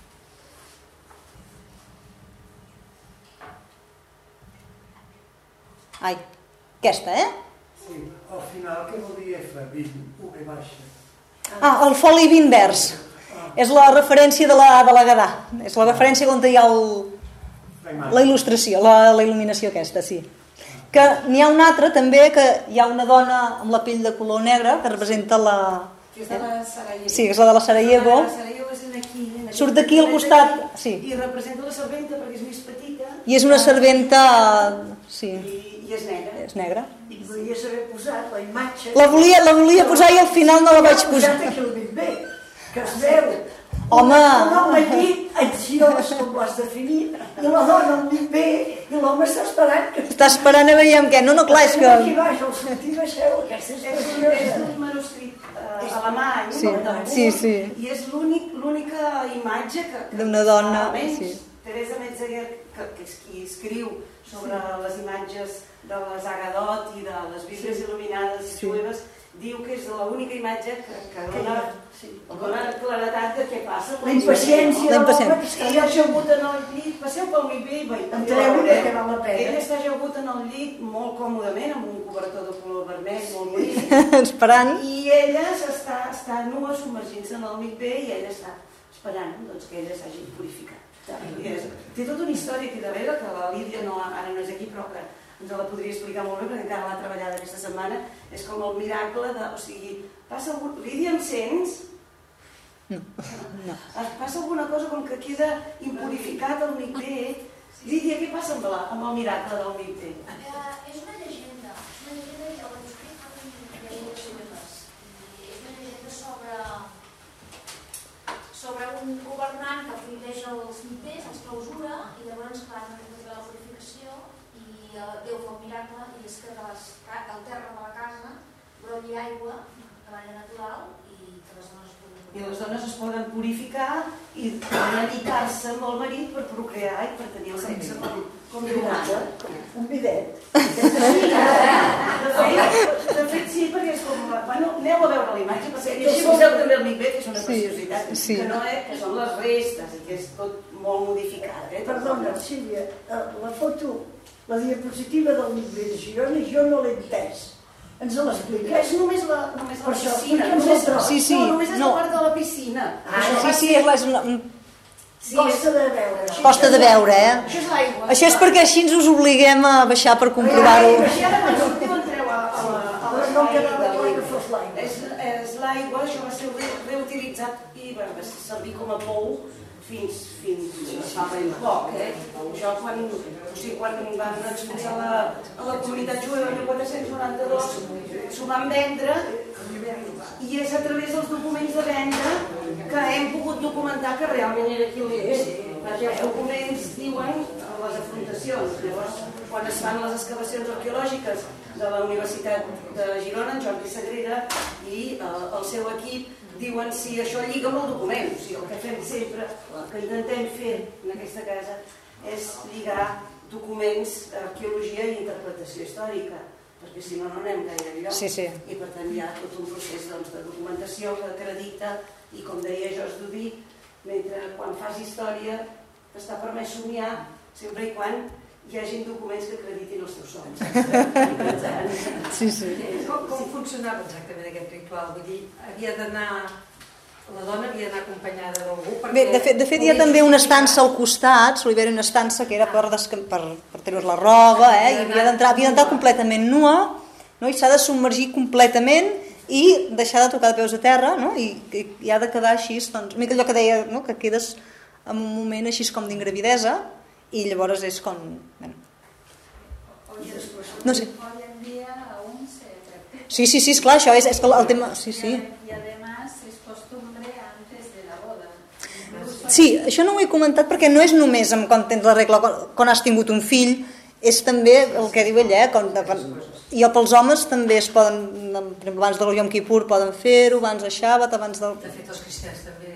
Ai, aquesta, eh? Sí, al final què vol dir F? vint, U, V baixa. Ah, el foli vint vers. És la referència de la, de la Gadà. És la referència on hi ha el, la il·lustració, la, la il·luminació aquesta, sí. Que n'hi ha una altra també, que hi ha una dona amb la pell de color negre que representa la... Que és de la Sarajevo. Sí, és la de la Sarajevo. La Sarajevo és aquí. En Surt d'aquí al costat, sí. I representa la serventa perquè és més petita. I és una serventa... Sí, I, i és negra. és negra. I volia saber posat la imatge... La volia, la volia posar i al final no la vaig posar. Posat aquí al mig bé, que es veu. Home! Un home llit, ansiós, com ho has definit, i la dona al mig bé, i l'home està esperant que... Està esperant a veure què... No, no, clar, és que... Aquí baix, al sortir, baixeu, aquesta és És un, és curiosa. un manuscrit eh, alemany, Sí, d'algú, sí, sí. i és l'únic- l'única imatge que... que D'una dona, almenys sí. Teresa Metzeger, que, que és qui escriu sobre les imatges de les Agadot i de les Bíblies il·luminades Sí. jueves, diu que és l'única imatge que, que dona, Sí. dona claredat de què passa. La impaciència La de impaciència. l'home que està Ella ajagut en el llit, passeu pel mig bé i veig. Em treu una que val la pena. Ella està ajagut en el llit molt còmodament, amb un cobertor de color vermell molt bonic, Esperant. i ella està, està nua submergint-se en el mig bé i ella està esperant, doncs, que ella s'hagi purificat. I és, té tota una història aquí darrere que la Lídia no, ara no és aquí, però que ens la podria explicar molt bé perquè encara l'ha treballat aquesta setmana. És com el miracle de... O sigui, passa algun... Lídia, em sents? No. No. Passa alguna cosa com que queda impurificat el mig bé. Lídia, què passa amb, la, amb el miracle del mig bé? Uh, és una llegenda, és una llegenda que el manuscrit fa com llegendes seves. I és una llegenda sobre, sobre un governant que prohibeix els miters, els clausura, i llavors, clar, no té la purificació, i uh, Déu fa un miracle, i és que de les, del terra de la casa brolli aigua de manera natural i que les dones puguin I les dones es poden purificar i dedicar-se amb el marit per procrear i per tenir el sexe com, com humana. un bidet. De fet, de fet sí, perquè és com... Bueno, aneu a veure la imatge, perquè i així poseu també el Big Ben, que és una preciositat, sí. que, no és, que són les restes i que és tot molt modificat. Eh? Perdona, Sílvia, la foto, la diapositiva del Big Ben de Girona, jo no l'he entès. Ens l'expliques? És només la, només la Per això, piscina. explica'ns Només, el tros. Sí, sí, no, només és no. la part de la piscina. Ah, sí, sí, és, la, és una... Sí, Costa de veure. és- Costa de veure, eh? Això és l'aigua. Això és perquè així ens us obliguem a baixar per comprovar-ho. I ara quan sortiu entreu a, a, la, a No l'espai quedava del clar que Big fos l'aigua. És, eh, utilitzat i va servir com a pou fins, fins fa ben poc. Eh? Això quan, o sigui, quan van expulsar la, a la comunitat jueva el mil quatre-cents noranta-dos s'ho van vendre i és a través dels documents de venda que hem pogut documentar que realment era qui ho és, perquè els documents diuen les afrontacions. Llavors, quan es fan les excavacions arqueològiques de la Universitat de Girona, en Jordi Sagrera i el, el seu equip diuen si això lliga amb el document. O sigui, el que fem sempre, el que intentem fer en aquesta casa és lligar documents, arqueologia i interpretació històrica, perquè si no no anem gaire enlloc. Sí, sí. I per tant hi ha tot un procés doncs, de documentació que acredita i, com deia Jos Dudí, mentre quan fas història està permès somiar sempre i quan hi hagi documents que acreditin els teus somnis. Sí, sí. Com, com funcionava exactament aquest ritual? Vull dir, havia d'anar... La dona havia d'anar acompanyada d'algú? Bé, de fet, de fet hi ha també una estança al costat, sol haver una estança que era per, per, per treure la roba, eh? I havia d'entrar havia d'entrar completament nua, no? I s'ha de submergir completament i deixar de tocar de peus a terra, no? I, i, i ha de quedar així, doncs, una mica allò que deia, no? Que quedes en un moment així com d'ingravidesa i llavors és com... Bueno. No sé. Hoy en día aún se practica. Sí, sí, sí, esclar, això és, és que el tema... Sí, sí. Y además es costumbre antes de la boda. Sí, això no ho he comentat perquè no és només en quan tens la regla, quan has tingut un fill, és també el que diu ella, eh? Quan, quan, i pels homes també es poden, per exemple, abans del Yom Kippur poden fer-ho, abans de Shabbat, abans del... De fet, els cristians també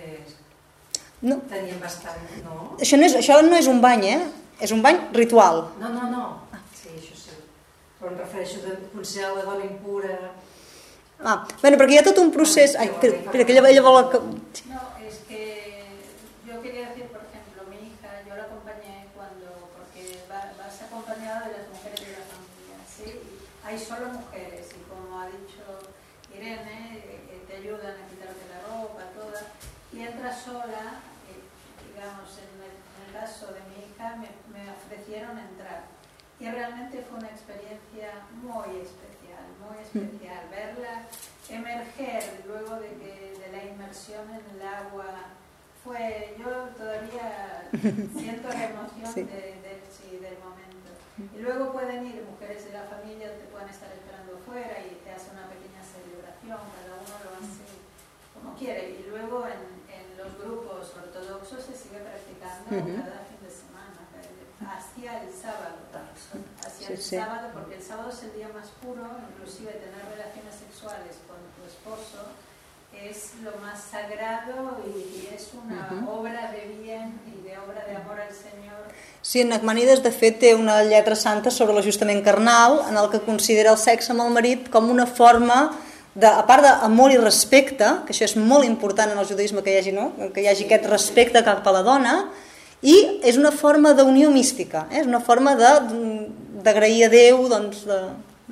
no. tenien bastant, no? Això no, és, això no és un bany, eh? És un bany ritual. No, no, no. Sí, això sí. Però em refereixo de considerar la dona impura... Ah, bueno, perquè hi ha tot un procés... Ai, espera, espera que ella, ella vol... No, es que yo quería decir, por ejemplo, mi hija, yo la acompañé cuando, porque va, vas acompañada de las mujeres de la familia, ¿sí? Y hay solo mujeres y como ha dicho Irene, eh, te ayudan a quitarte la ropa, toda, y entras sola, eh, digamos, en el, en el caso de mi hija me, me ofrecieron entrar y realmente fue una experiencia muy especial, muy especial, verla emerger luego de que de la inmersión en el agua fue, yo todavía siento la emoción sí. de, de, sí, del momento. Y luego pueden ir mujeres de la familia, te pueden estar esperando fuera y te hace una pequeña celebración, cada uno lo hace como quiere. Y luego en, en los grupos ortodoxos se sigue practicando uh-huh. cada fin de semana, hacia el sábado, hacia sí, el sí. sábado, porque el sábado es el día más puro, inclusive tener relaciones sexuales con tu esposo es lo más sagrado y és una uh-huh. obra de bien i d'obra d'amor al Senyor. Sí, en Nachmanides de fet té una lletra santa sobre l'ajustament carnal en el que considera el sexe amb el marit com una forma, de, a part d'amor i respecte, que això és molt important en el judaïsme que hi hagi, no? Que hi hagi aquest respecte cap a la dona, i és una forma d'unió mística, eh? És una forma d'agrair a Déu, doncs... De...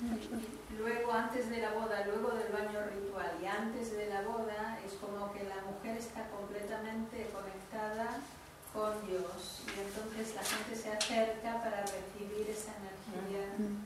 Luego, antes de la boda, luego del baño ritual y antes de la boda, es como que la mujer está completamente conectada con Dios y entonces la gente se acerca para recibir esa energía.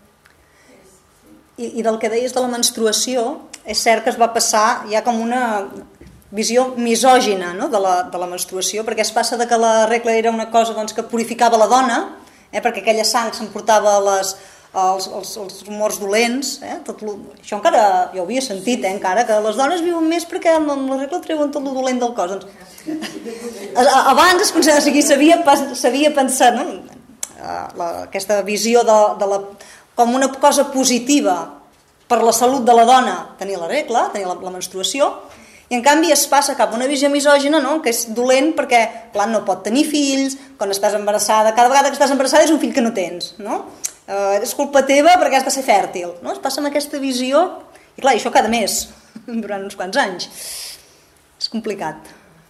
Es, sí. I, I del que deies de la menstruació, és cert que es va passar ja com una visió misògina, no? de, la, de la menstruació, perquè es passa de que la regla era una cosa doncs, que purificava la dona, eh? Perquè aquella sang s'emportava les, els, els, els rumors dolents, eh? Tot lo, això encara jo ho havia sentit, eh? Encara que les dones viuen més perquè amb la regla treuen tot el dolent del cos. Doncs, abans es considerava, o sigui, s'havia pensat, no? la, aquesta visió de, de la, com una cosa positiva per la salut de la dona, tenir la regla, tenir la, la menstruació, i en canvi es passa cap a una visió misògina, no? Que és dolent perquè clar, no pot tenir fills, quan estàs embarassada, cada vegada que estàs embarassada és un fill que no tens, no? Eh, és culpa teva perquè has de ser fèrtil, no? Es passa amb aquesta visió, i clar, això cada mes, durant uns quants anys. És complicat.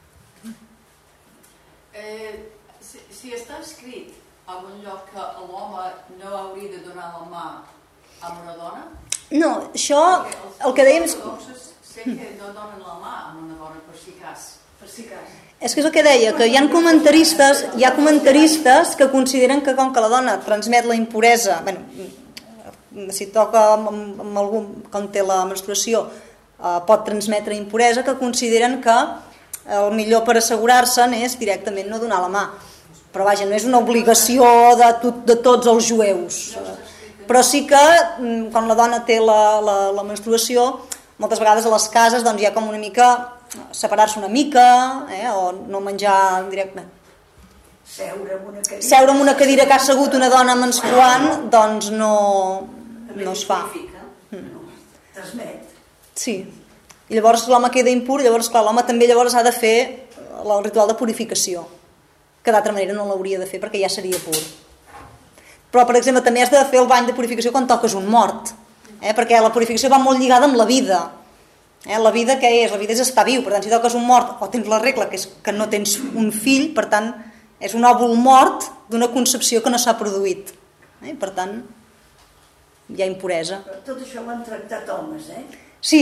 Eh, si, si està escrit en un lloc que l'home no hauria de donar la mà a una dona? No, això, el que dèiem és... Sé que no donen la mà a una dona per si cas. Per si cas. És que és el que deia, que hi ha comentaristes, hi ha comentaristes que consideren que com que la dona transmet la impuresa, bueno, si toca amb, amb algun, com té la menstruació, eh, pot transmetre impuresa, que consideren que el millor per assegurar-se'n és directament no donar la mà. Però vaja, no és una obligació de, tot, de tots els jueus. Però sí que quan la dona té la, la, la menstruació, moltes vegades a les cases doncs, hi ha com una mica separar-se una mica, eh, o no menjar directament. Seure en una cadira. Seure en una cadira que ha assegut una dona menstruant, doncs no, no es fa. Transmet. Sí. I llavors l'home queda impur, llavors clar, l'home també llavors ha de fer el ritual de purificació, que d'altra manera no l'hauria de fer perquè ja seria pur. Però, per exemple, també has de fer el bany de purificació quan toques un mort, eh? Perquè la purificació va molt lligada amb la vida. Eh? La vida què és? La vida és estar viu, per tant, si toques un mort o tens la regla, que és que no tens un fill, per tant, és un òvul mort d'una concepció que no s'ha produït. Eh? Per tant, hi ha impuresa. Però tot això ho han tractat homes, eh? Sí,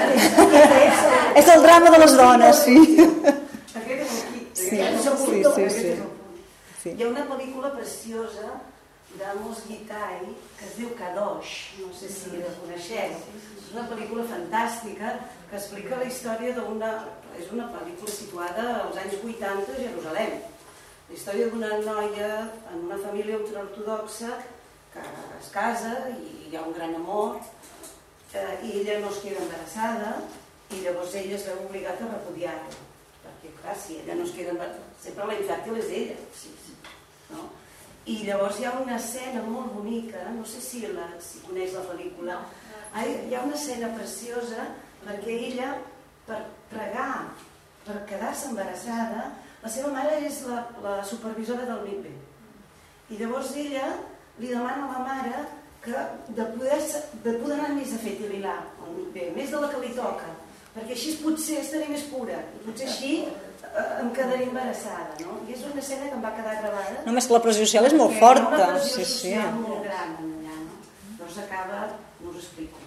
és el drama de les dones, sí. Aquest és el kit. Sí, sí, sí, sí. Sí. Hi ha una pel·lícula preciosa d'Amos Gitai que es diu Kadosh, no sé si la coneixeu. És una pel·lícula fantàstica que explica la història d'una... És una pel·lícula situada als anys vuitanta a Jerusalem. La història d'una noia en una família ultraortodoxa que es casa i hi ha un gran amor, eh, i ella no es queda embarassada i llavors ella es veu obligat a repudiar-la, perquè clar, si ella no es queda embarassada, sempre la infèrtil és ella, sí, sí, no? I llavors hi ha una escena molt bonica, no sé si, la, si coneix la pel·lícula, hi ha una escena preciosa perquè ella, per pregar, per quedar-se embarassada, la seva mare és la, la supervisora del mikvé. I llavors ella li demana a la mare que de poder, de poder anar més a fer tililà, al mikvé, més de la que li toca, perquè així potser estaré més pura, i potser així eh, em quedaré embarassada, no? I és una escena que em va quedar gravada. Només que la pressió social és molt forta. Hi ha una pressió sí, sí. social molt gran allà, no? Llavors acaba, no us explico.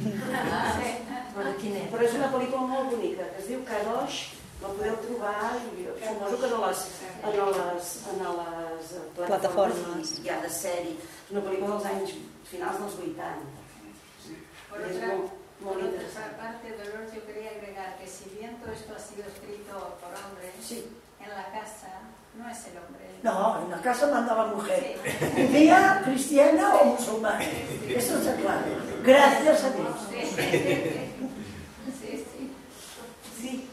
Però és una pel·lícula molt bonica, que es diu Kadosh, la podeu trobar, i suposo que en les, en les, en les plataformes, plataformes hi ha de sèrie. És una pel·lícula dels anys finals dels vuitanta. Por Es otra, muy, muy por otra interesante. parte, Dolores, yo quería agregar que si bien todo esto ha sido escrito por hombres, Sí. en la casa no es el hombre. No, en la casa manda la mujer. Sí. Sea cristiana o musulmana. Eso está claro. Gracias a Dios. Sí, sí, sí. Sí.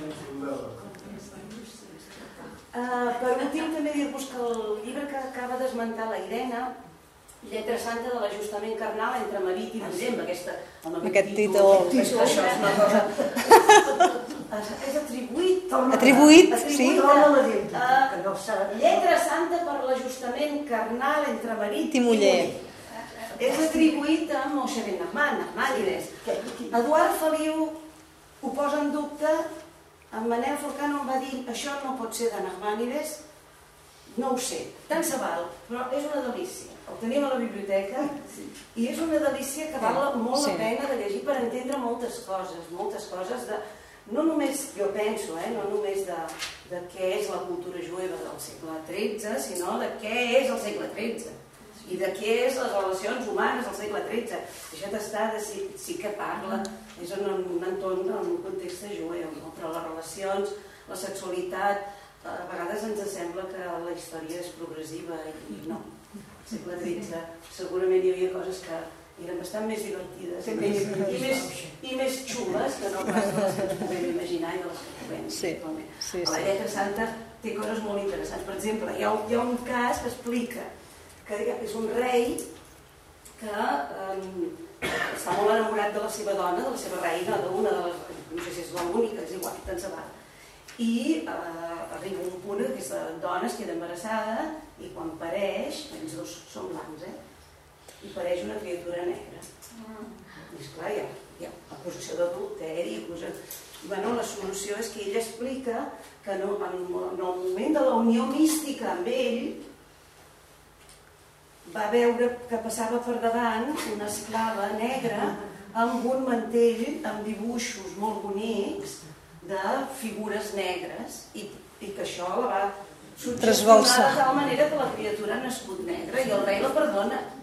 Uh, per últim, també dir-vos que el llibre que acaba d'esmentar la Irene, Lletra Santa de l'ajustament carnal entre marit i muller, amb aquesta, amb aquest, aquest títol, títol. és que això és una cosa... és atribuït... Atribuït, sí. Atribuït a, a Lletra Santa per l'ajustament carnal entre marit I muller. És atribuït a Moshe ben Nachman, Nachmanides. Eduard Feliu ho posa en dubte, en Manel Forcano em va dir això no pot ser de Nachmanides, no ho sé, tant se val, però és una delícia. El tenim a la biblioteca i és una delícia que val molt la pena de llegir per entendre moltes coses, moltes coses de, no només, jo penso, eh, no només de, de què és la cultura jueva del segle tretze, sinó de què és el segle tretze i de què és les relacions humanes del segle tretze. Això t'està de si, sí que parla, és en un entorn, en un context jueu, no? Però les relacions, la sexualitat, a vegades ens sembla que la història és progressiva i no. Al segle tretze segurament hi havia coses que eren bastant més divertides i més, i més, i més xules que no pas de les que ens podem imaginar i de les que podem sí, sí, a la Lletra Santa té coses molt interessants. Per exemple, hi ha, hi ha un cas que explica que és un rei que um, està molt enamorat de la seva dona, de la seva reina, d'una de les, no sé si és l'única, és igual, tant se val. I eh, arriba un punt que aquesta dona es queda embarassada i quan pareix, ells dos són blancs, eh? I pareix una criatura negra. I esclar, hi ha, hi ha acusació d'adulteri, acusació... Bueno, la solució és que ella explica que no, en, en el moment de la unió mística amb ell va veure que passava per davant una esclava negra amb un mantell amb dibuixos molt bonics de figures negres i, i que això la va suggestionar de tal manera que la criatura ha nascut negra i el rei la perdona.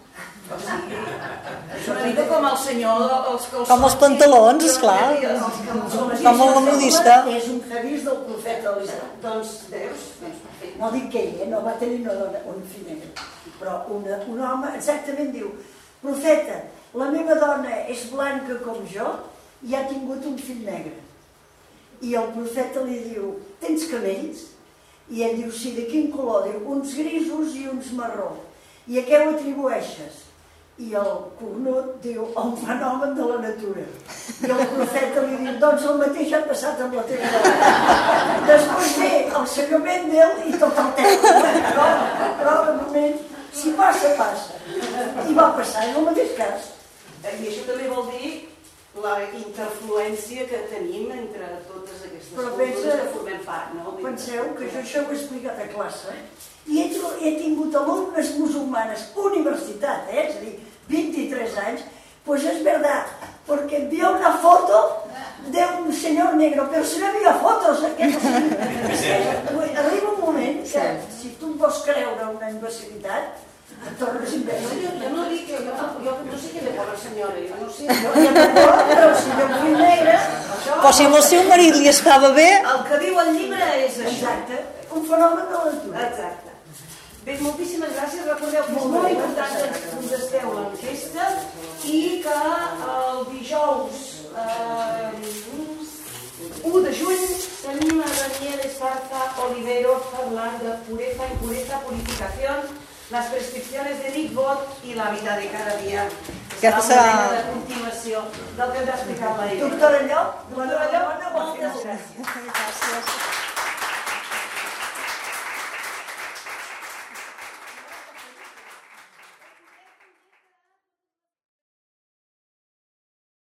O sigui, és una mica com el senyor els calçots. Com els pantalons, esclar. Com el nudista. És un hadís del profeta Eliseu. Doncs, veus? No dic que ell, eh? No va tenir una dona, un fill negre. Però una, un home exactament diu: profeta, la meva dona és blanca com jo i ha tingut un fill negre. I el profeta li diu: tens camells? I ell diu: sí, de quin color? Diu: uns grisos i uns marró. I a què ho atribueixes? I el cornut diu: a un fenomen de la natura. I el profeta li diu: doncs el mateix ha passat amb la teva dona. Després ve el senyor Mendel i tot el tema. Però, però de moment, si passa, passa. I va passar en el mateix cas. I això també vol dir la interfluència que tenim entre totes aquestes Però cultures pensa, que formem part, no? Penseu que jo això ho he explicat a classe i he, he tingut alumnes musulmanes, universitat, eh? És a dir, veintitrés anys, pues es verdad, porque vio una foto de un señor negro, pero si no havia fotos, aquest, arriba un moment que si tu em vols creure una imbecilitat, et tornes imbècil. Jo no dic que jo, jo no sé què li fa la senyora, jo no sé. Jo ja perdó, però si jo vull negre... Però si amb el seu marit li estava bé... El que diu el llibre és això. Exacte, un fenomen de la natura. Exacte. Bé, moltíssimes gràcies. Recordeu que és molt important que ens contesteu l'enquesta i que el dijous eh, u de juny tenim a Daniel Esparza Olivero parlant de pureza, impureza, purificación, las prescripciones de Nick Bot i la vida de cada dia. Aquesta serà una serà- mena de continuació del que ens ha explicat la Irene. Doctora Llop, Doctora Llop, moltes moltes gràcies. Gràcies.